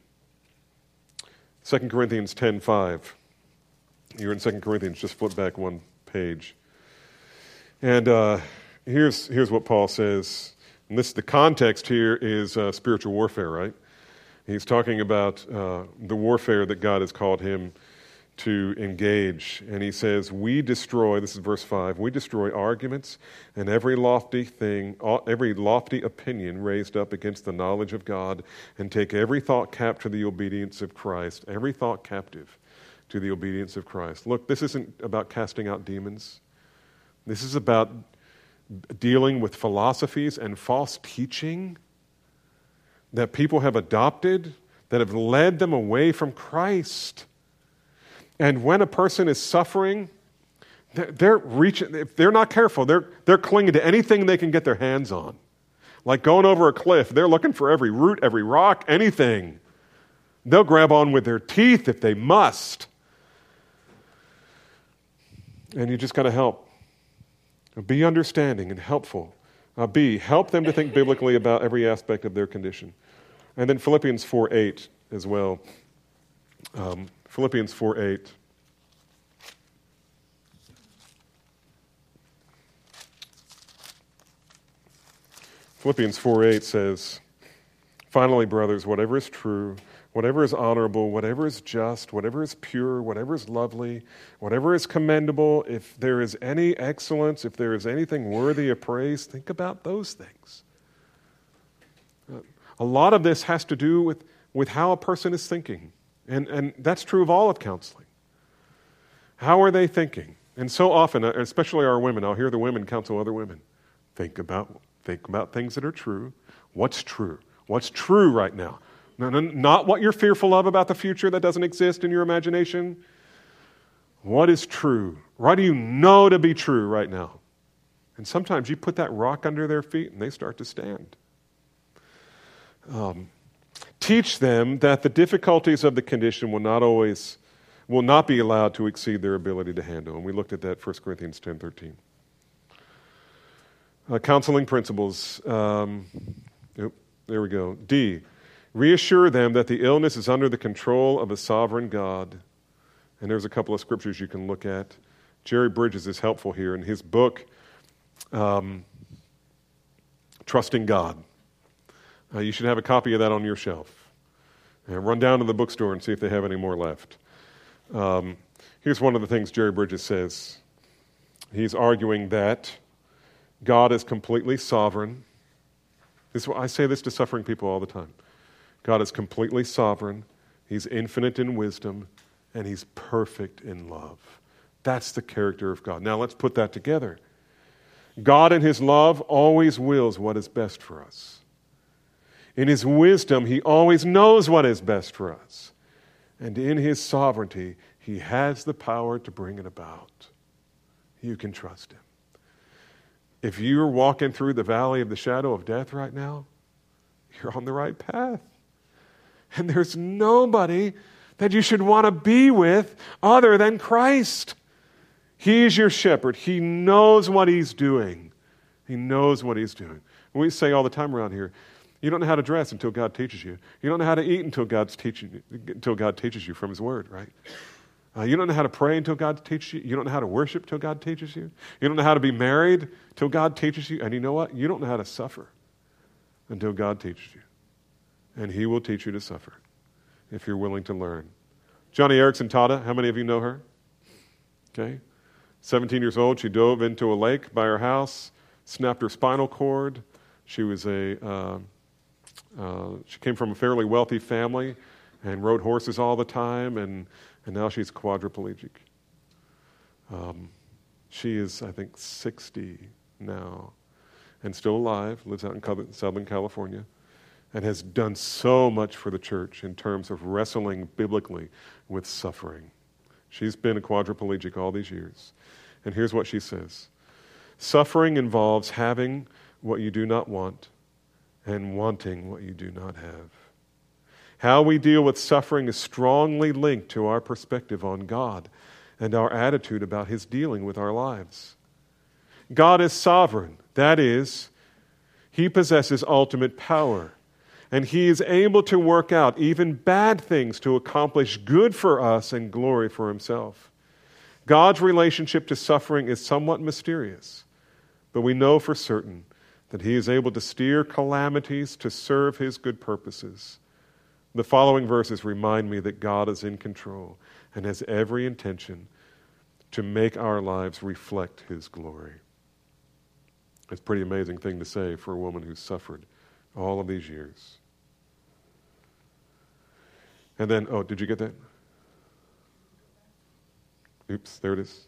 Second Corinthians ten five. You're in Second Corinthians, just flip back one page. And uh, here's, here's what Paul says. And this, the context here is uh, spiritual warfare, right? He's talking about uh, the warfare that God has called him to engage. And he says, we destroy, this is verse five, we destroy arguments and every lofty thing, every lofty opinion raised up against the knowledge of God, and take every thought captive to the obedience of Christ. Every thought captive to the obedience of Christ. Look, this isn't about casting out demons. This is about dealing with philosophies and false teaching that people have adopted that have led them away from Christ. And when a person is suffering, they're, they're reaching, if they're not careful, they're, they're clinging to anything they can get their hands on. Like going over a cliff, they're looking for every root, every rock, anything. They'll grab on with their teeth if they must. And you just got to help. Be understanding and helpful. Uh, B, help them to think biblically about every aspect of their condition. And then Philippians four eight as well. Um, Philippians four eight. Philippians four eight says, finally, brothers, whatever is true, whatever is honorable, whatever is just, whatever is pure, whatever is lovely, whatever is commendable, if there is any excellence, if there is anything worthy of praise, think about those things. Uh, a lot of this has to do with, with how a person is thinking. And, and that's true of all of counseling. How are they thinking? And so often, especially our women, I'll hear the women counsel other women. Think about, think about things that are true. What's true? What's true right now? No, no, not what you're fearful of about the future that doesn't exist in your imagination. What is true? What do you know to be true right now? And sometimes you put that rock under their feet and they start to stand. Um, teach them that the difficulties of the condition will not always, will not be allowed to exceed their ability to handle. And we looked at that, First Corinthians ten thirteen. Uh, counseling principles. Um, oh, there we go. D. Reassure them that the illness is under the control of a sovereign God. And there's a couple of scriptures you can look at. Jerry Bridges is helpful here in his book, um, Trusting God. Uh, you should have a copy of that on your shelf. And run down to the bookstore and see if they have any more left. Um, here's one of the things Jerry Bridges says. He's arguing that God is completely sovereign. This, I say this to suffering people all the time. God is completely sovereign. He's infinite in wisdom, and he's perfect in love. That's the character of God. Now let's put that together. God in his love always wills what is best for us. In his wisdom, he always knows what is best for us. And in his sovereignty, he has the power to bring it about. You can trust him. If you're walking through the valley of the shadow of death right now, you're on the right path. And there's nobody that you should want to be with other than Christ. He's your shepherd. He knows what he's doing. He knows what he's doing. We say all the time around here, you don't know how to dress until God teaches you. You don't know how to eat until God's teaching you, until God teaches you from his word, right? Uh, you don't know how to pray until God teaches you. You don't know how to worship until God teaches you. You don't know how to be married until God teaches you. And you know what? You don't know how to suffer until God teaches you. And He will teach you to suffer if you're willing to learn. Johnny Erickson Tada, how many of you know her? Okay. seventeen years old, she dove into a lake by her house, snapped her spinal cord. She was a, uh, uh, she came from a fairly wealthy family and rode horses all the time, and And now she's quadriplegic. Um, she is, I think, sixty now and still alive, lives out in Southern California, and has done so much for the church in terms of wrestling biblically with suffering. She's been a quadriplegic all these years. And here's what she says. Suffering involves having what you do not want and wanting what you do not have. How we deal with suffering is strongly linked to our perspective on God and our attitude about His dealing with our lives. God is sovereign. That is, He possesses ultimate power, and He is able to work out even bad things to accomplish good for us and glory for Himself. God's relationship to suffering is somewhat mysterious, but we know for certain that He is able to steer calamities to serve His good purposes. The following verses remind me that God is in control and has every intention to make our lives reflect His glory. It's a pretty amazing thing to say for a woman who's suffered all of these years. And then, oh, did you get that? Oops, there it is.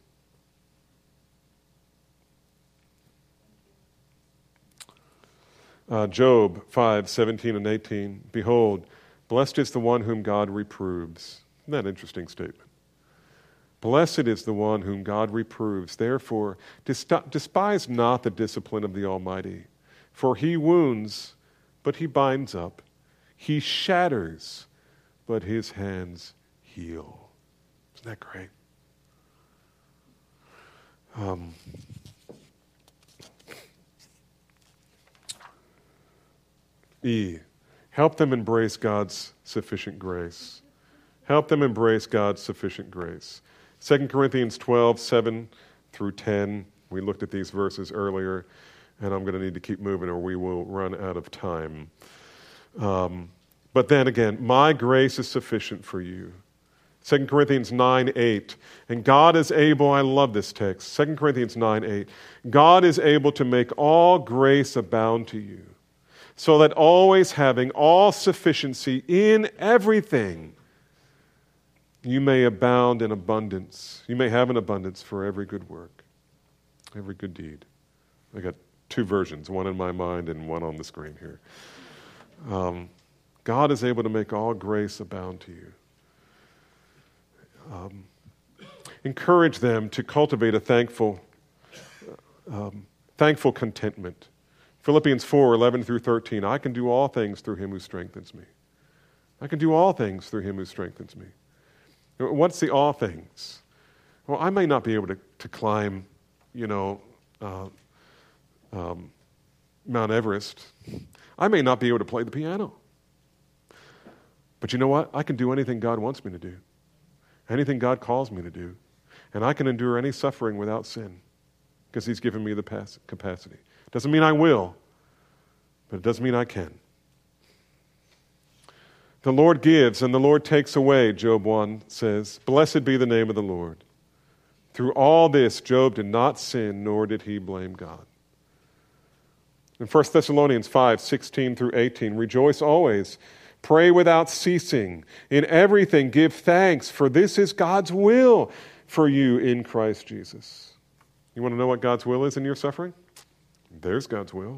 Uh, Job five, seventeen and eighteen. Behold, blessed is the one whom God reproves. Isn't that an interesting statement? Blessed is the one whom God reproves. Therefore, despise not the discipline of the Almighty. For He wounds, but He binds up. He shatters, but His hands heal. Isn't that great? Um, E. Help them embrace God's sufficient grace. Help them embrace God's sufficient grace. Second Corinthians twelve, seven through ten. We looked at these verses earlier, and I'm going to need to keep moving or we will run out of time. Um, but then again, my grace is sufficient for you. Second Corinthians nine, eight. And God is able, I love this text, Second Corinthians nine, eight. God is able to make all grace abound to you, so that always having all sufficiency in everything, you may abound in abundance. You may have an abundance for every good work, every good deed. I got two versions, one in my mind and one on the screen here. Um, God is able to make all grace abound to you. Um, encourage them to cultivate a thankful, um, thankful contentment. Philippians four, eleven through thirteen, I can do all things through Him who strengthens me. I can do all things through Him who strengthens me. What's the all things? Well, I may not be able to, to climb, you know, uh, um, Mount Everest. I may not be able to play the piano. But you know what? I can do anything God wants me to do. Anything God calls me to do. And I can endure any suffering without sin because He's given me the pas- capacity. Doesn't mean I will, but it does mean I can. The Lord gives and the Lord takes away, Job one says. Blessed be the name of the Lord. Through all this, Job did not sin, nor did he blame God. In First Thessalonians five, sixteen through eighteen, rejoice always, pray without ceasing. In everything give thanks, for this is God's will for you in Christ Jesus. You want to know what God's will is in your suffering? There's God's will.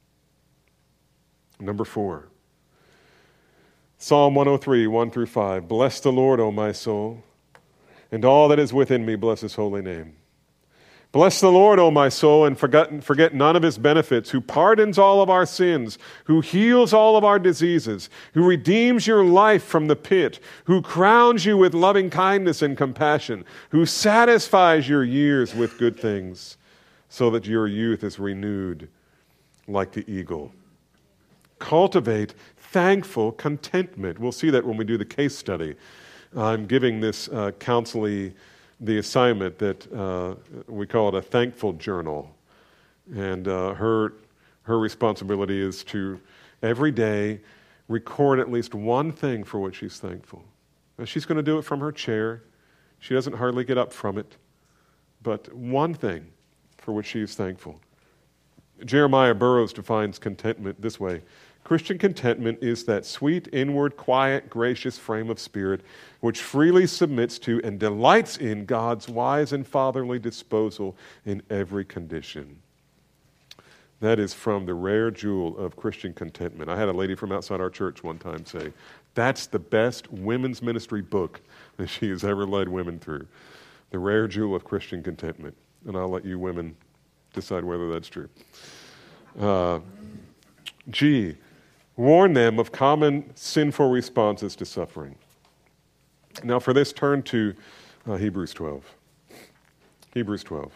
Number four. Psalm one oh three, one through five. Bless the Lord, O my soul, and all that is within me, bless His holy name. Bless the Lord, O my soul, and forget, forget none of His benefits, who pardons all of our sins, who heals all of our diseases, who redeems your life from the pit, who crowns you with loving kindness and compassion, who satisfies your years with good things, so that your youth is renewed like the eagle. Cultivate thankful contentment. We'll see that when we do the case study. I'm giving this uh, counselee the assignment that uh, we call it a thankful journal. And uh, her her responsibility is to every day record at least one thing for which she's thankful. Now, she's going to do it from her chair. She doesn't hardly get up from it. But one thing for which she is thankful. Jeremiah Burroughs defines contentment this way. Christian contentment is that sweet, inward, quiet, gracious frame of spirit which freely submits to and delights in God's wise and fatherly disposal in every condition. That is from the rare jewel of Christian contentment. I had a lady from outside our church one time say, that's the best women's ministry book that she has ever led women through. The rare jewel of Christian contentment. And I'll let you women decide whether that's true. Uh, G, warn them of common sinful responses to suffering. Now for this, turn to uh, Hebrews twelve. Hebrews twelve.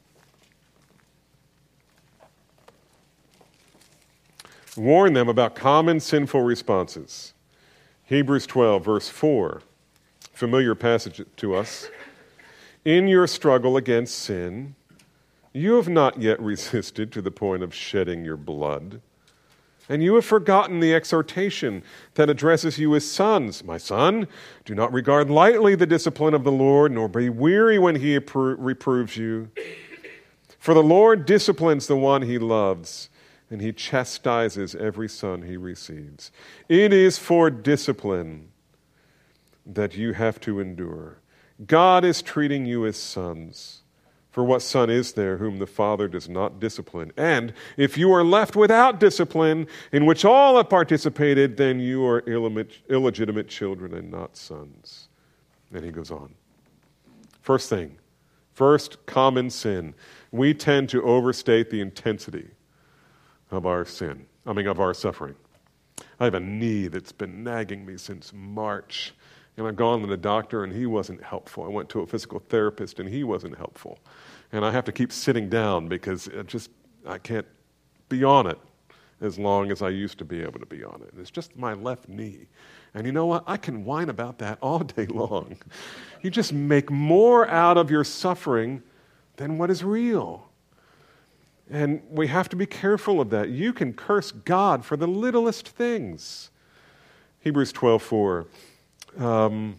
Warn them about common sinful responses. Hebrews twelve, verse four, familiar passage to us. In your struggle against sin, you have not yet resisted to the point of shedding your blood. And you have forgotten the exhortation that addresses you as sons. My son, do not regard lightly the discipline of the Lord, nor be weary when he appro- reproves you. For the Lord disciplines the one he loves, and he chastises every son he receives. It is for discipline that you have to endure. God is treating you as sons. For what son is there whom the Father does not discipline? And if you are left without discipline, in which all have participated, then you are illegitimate children and not sons. And he goes on. First thing, first common sin. We tend to overstate the intensity of our sin, I mean of our suffering. I have a knee that's been nagging me since March. And I've gone to the doctor, and he wasn't helpful. I went to a physical therapist, and he wasn't helpful. And I have to keep sitting down because it just I can't be on it as long as I used to be able to be on it. It's just my left knee. And you know what? I can whine about that all day long. You just make more out of your suffering than what is real. And we have to be careful of that. You can curse God for the littlest things. Hebrews twelve four. Um,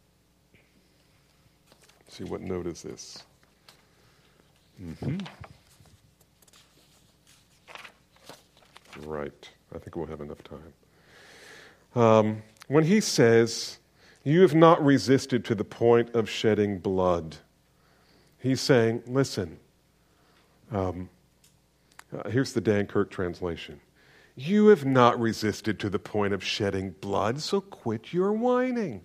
let's see, what note is this? Mm-hmm. Right. I think we'll have enough time. Um, when he says, you have not resisted to the point of shedding blood, he's saying, listen, um, uh, here's the Dan Kirk translation. You have not resisted to the point of shedding blood, so quit your whining.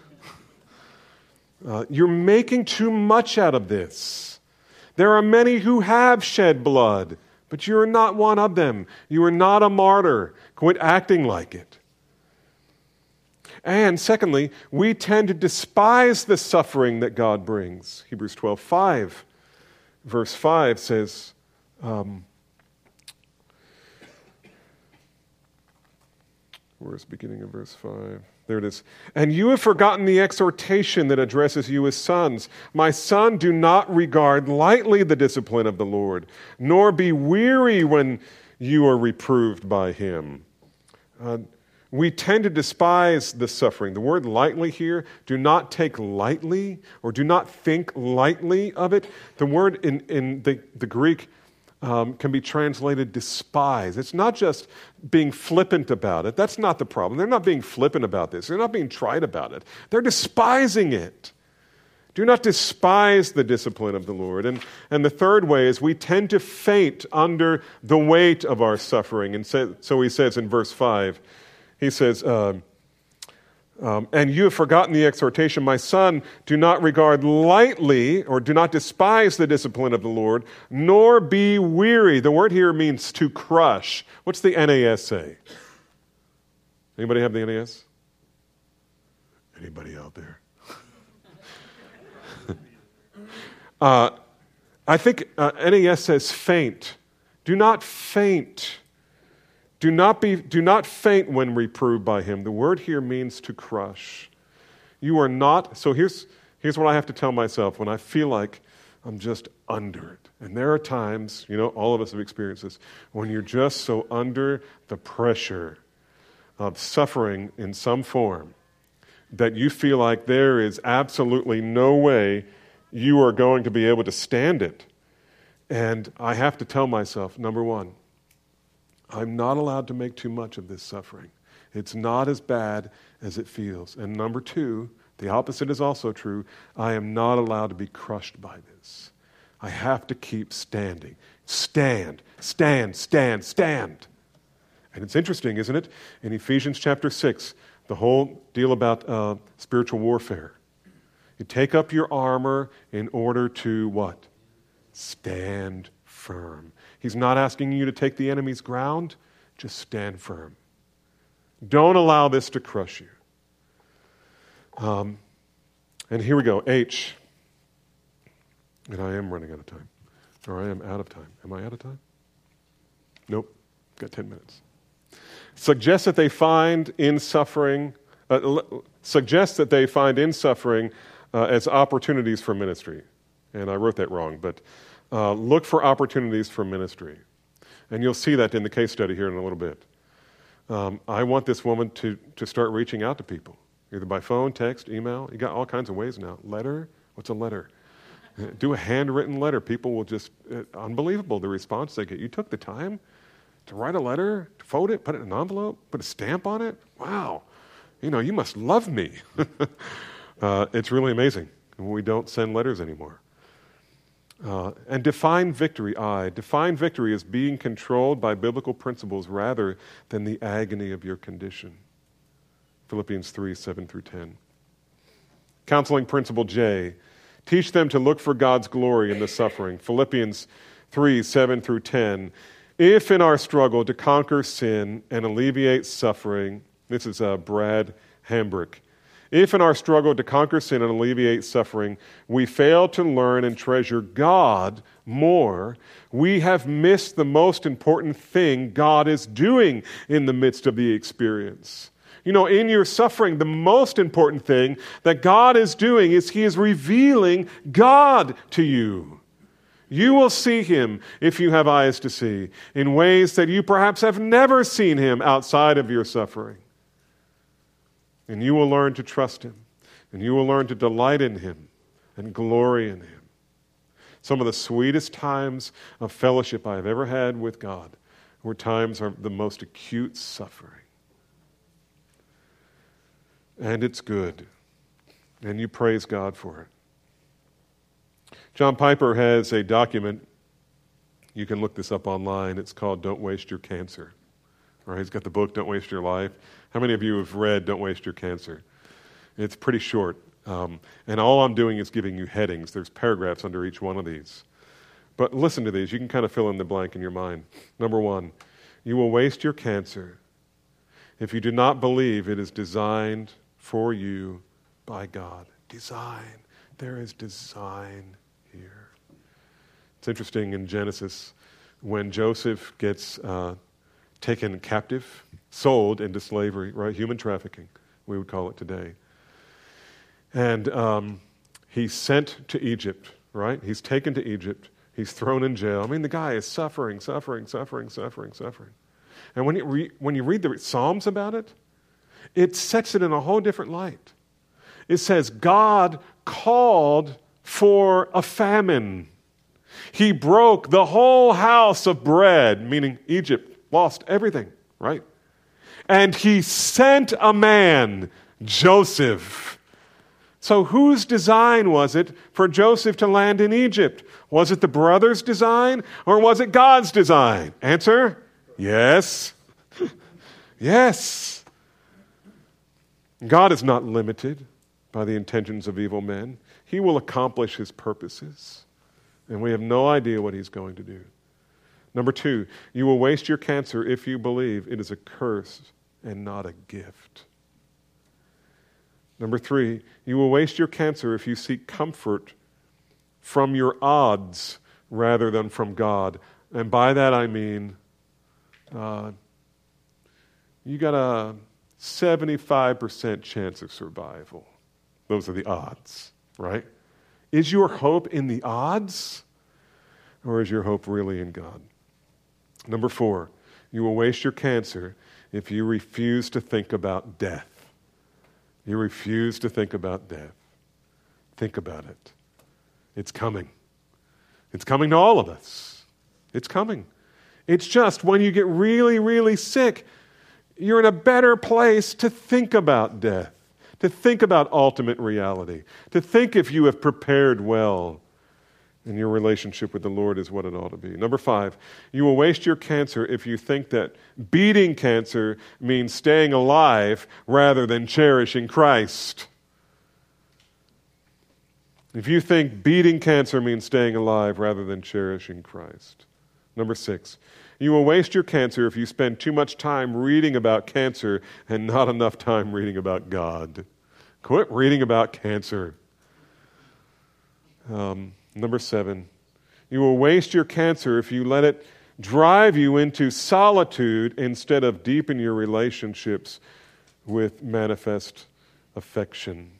Uh, you're making too much out of this. There are many who have shed blood, but you are not one of them. You are not a martyr. Quit acting like it. And secondly, we tend to despise the suffering that God brings. Hebrews twelve five, verse five says, um, where's the beginning of verse five? There it is. And you have forgotten the exhortation that addresses you as sons. My son, do not regard lightly the discipline of the Lord, nor be weary when you are reproved by him. Uh, we tend to despise the suffering. The word lightly here, do not take lightly or do not think lightly of it. The word in, in the, the Greek Um, can be translated despise. It's not just being flippant about it. That's not the problem. They're not being flippant about this. They're not being trite about it. They're despising it. Do not despise the discipline of the Lord. And, and the third way is we tend to faint under the weight of our suffering. And so, so he says in verse five, he says, uh, Um, and you have forgotten the exhortation, my son, do not regard lightly or do not despise the discipline of the Lord, nor be weary. The word here means to crush. What's the N A S say? Anybody have the N A S? Anybody out there? uh, I think uh, N A S says faint. Do not faint. Do not be, do not faint when reproved by him. The word here means to crush. You are not, so here's, here's what I have to tell myself when I feel like I'm just under it. And there are times, you know, all of us have experienced this, when you're just so under the pressure of suffering in some form that you feel like there is absolutely no way you are going to be able to stand it. And I have to tell myself, number one, I'm not allowed to make too much of this suffering. It's not as bad as it feels. And number two, the opposite is also true. I am not allowed to be crushed by this. I have to keep standing. Stand, stand, stand, stand. And it's interesting, isn't it? In Ephesians chapter six, the whole deal about uh, spiritual warfare. You take up your armor in order to what? Stand firm. He's not asking you to take the enemy's ground. Just stand firm. Don't allow this to crush you. Um, and here we go. H. And I am running out of time. Or I am out of time. Am I out of time? Nope. Got ten minutes. Suggest that they find in suffering, uh, suggest that they find in suffering uh, as opportunities for ministry. And I wrote that wrong, but uh, look for opportunities for ministry. And you'll see that in the case study here in a little bit. Um, I want this woman to, to start reaching out to people, either by phone, text, email. You got all kinds of ways now. Letter? What's a letter? Do a handwritten letter. People will just, uh, unbelievable the response they get. You took the time to write a letter, to fold it, put it in an envelope, put a stamp on it? Wow. You know, you must love me. uh, it's really amazing when we don't send letters anymore. Uh, and define victory, I. Define victory as being controlled by biblical principles rather than the agony of your condition. Philippians three, seven through ten. Counseling principle J. Teach them to look for God's glory in the suffering. Philippians three, seven through ten. If in our struggle to conquer sin and alleviate suffering, this is uh, Brad Hambrick. If in our struggle to conquer sin and alleviate suffering, we fail to learn and treasure God more, we have missed the most important thing God is doing in the midst of the experience. You know, in your suffering, the most important thing that God is doing is He is revealing God to you. You will see Him, if you have eyes to see, in ways that you perhaps have never seen Him outside of your suffering. And you will learn to trust Him. And you will learn to delight in Him and glory in Him. Some of the sweetest times of fellowship I have ever had with God were times of the most acute suffering. And it's good. And you praise God for it. John Piper has a document. You can look this up online. It's called Don't Waste Your Cancer. All right, he's got the book, Don't Waste Your Life. How many of you have read Don't Waste Your Cancer? It's pretty short. Um, and all I'm doing is giving you headings. There's paragraphs under each one of these. But listen to these. You can kind of fill in the blank in your mind. Number one, you will waste your cancer if you do not believe it is designed for you by God. Design. There is design here. It's interesting in Genesis when Joseph gets uh, taken captive, sold into slavery, right? Human trafficking, we would call it today. And um, he's sent to Egypt, right? He's taken to Egypt. He's thrown in jail. I mean, the guy is suffering, suffering, suffering, suffering, suffering. And when you, re- when you read the Psalms about it, it sets it in a whole different light. It says, God called for a famine. He broke the whole house of bread, meaning Egypt lost everything, right? And He sent a man, Joseph. So whose design was it for Joseph to land in Egypt? Was it the brothers' design or was it God's design? Answer? Yes. Yes. God is not limited by the intentions of evil men. He will accomplish His purposes. And we have no idea what He's going to do. Number two, you will waste your cancer if you believe it is a curse and not a gift. Number three, you will waste your cancer if you seek comfort from your odds rather than from God. And by that I mean, uh, you got a seventy-five percent chance of survival. Those are the odds, right? Is your hope in the odds, or is your hope really in God? Number four, you will waste your cancer if you refuse to think about death. You refuse to think about death. Think about it. It's coming. It's coming to all of us. It's coming. It's just when you get really, really sick, you're in a better place to think about death, to think about ultimate reality, to think if you have prepared well and your relationship with the Lord is what it ought to be. Number five, you will waste your cancer if you think that beating cancer means staying alive rather than cherishing Christ. If you think beating cancer means staying alive rather than cherishing Christ. Number six, you will waste your cancer if you spend too much time reading about cancer and not enough time reading about God. Quit reading about cancer. Um, number seven, you will waste your cancer if you let it drive you into solitude instead of deepen your relationships with manifest affection.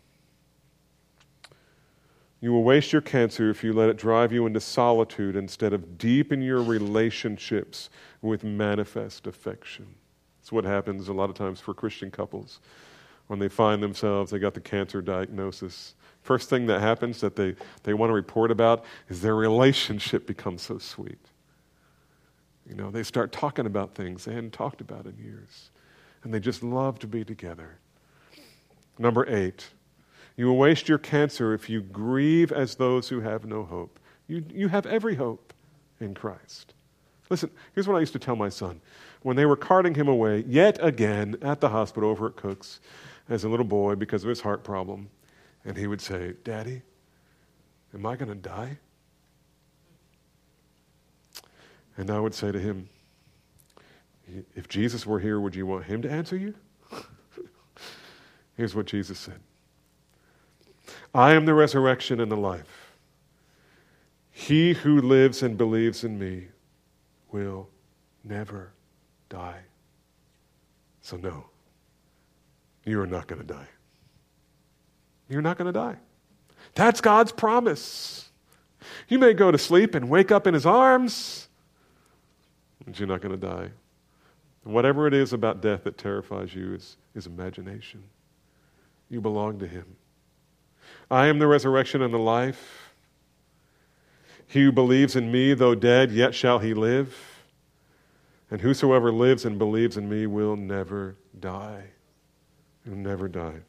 You will waste your cancer if you let it drive you into solitude instead of deepen your relationships with manifest affection. That's what happens a lot of times for Christian couples. When they find themselves, they got the cancer diagnosis. First thing that happens that they, they want to report about is their relationship becomes so sweet. You know, they start talking about things they hadn't talked about in years. And they just love to be together. Number eight, you will waste your cancer if you grieve as those who have no hope. You, you have every hope in Christ. Listen, here's what I used to tell my son. When they were carting him away, yet again, at the hospital over at Cook's, as a little boy because of his heart problem, and he would say, Daddy, am I going to die? And I would say to him, if Jesus were here, would you want him to answer you? Here's what Jesus said. I am the resurrection and the life. He who lives and believes in me will never die. So no, you are not going to die. You're not going to die. That's God's promise. You may go to sleep and wake up in his arms, but you're not going to die. Whatever it is about death that terrifies you is, is imagination. You belong to him. I am the resurrection and the life. He who believes in me, though dead, yet shall he live. And whosoever lives and believes in me will never die. Will never die.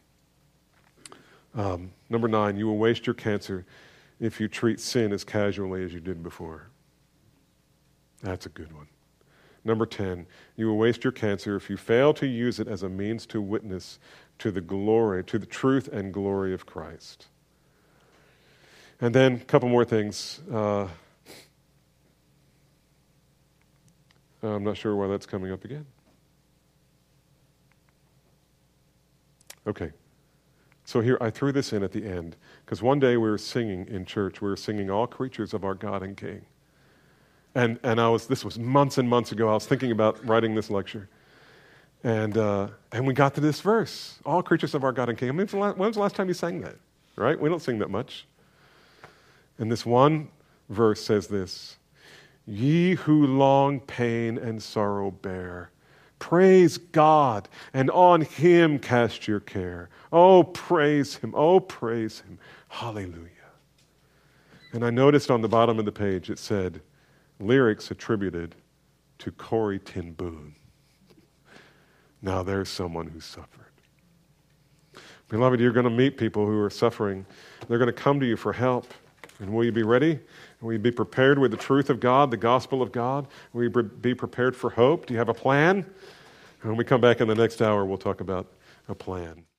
Um, number nine, you will waste your cancer if you treat sin as casually as you did before. That's a good one. Number ten, you will waste your cancer if you fail to use it as a means to witness to the glory, to the truth and glory of Christ. And then a couple more things. Uh, I'm not sure why that's coming up again. Okay. So here, I threw this in at the end, because one day we were singing in church, we were singing All Creatures of Our God and King. And and I was, this was months and months ago, I was thinking about writing this lecture. And uh, and we got to this verse, All Creatures of Our God and King. I mean, when was the last time you sang that? Right? We don't sing that much. And this one verse says this, Ye who long pain and sorrow bear, praise God, and on him cast your care. Oh, praise him. Oh, praise him. Hallelujah. And I noticed on the bottom of the page it said, lyrics attributed to Corrie ten Boom. Now there's someone who suffered. Beloved, you're going to meet people who are suffering. They're going to come to you for help. And will you be ready? Will you be prepared with the truth of God, the gospel of God? Will you be prepared for hope? Do you have a plan? When we come back in the next hour, we'll talk about a plan.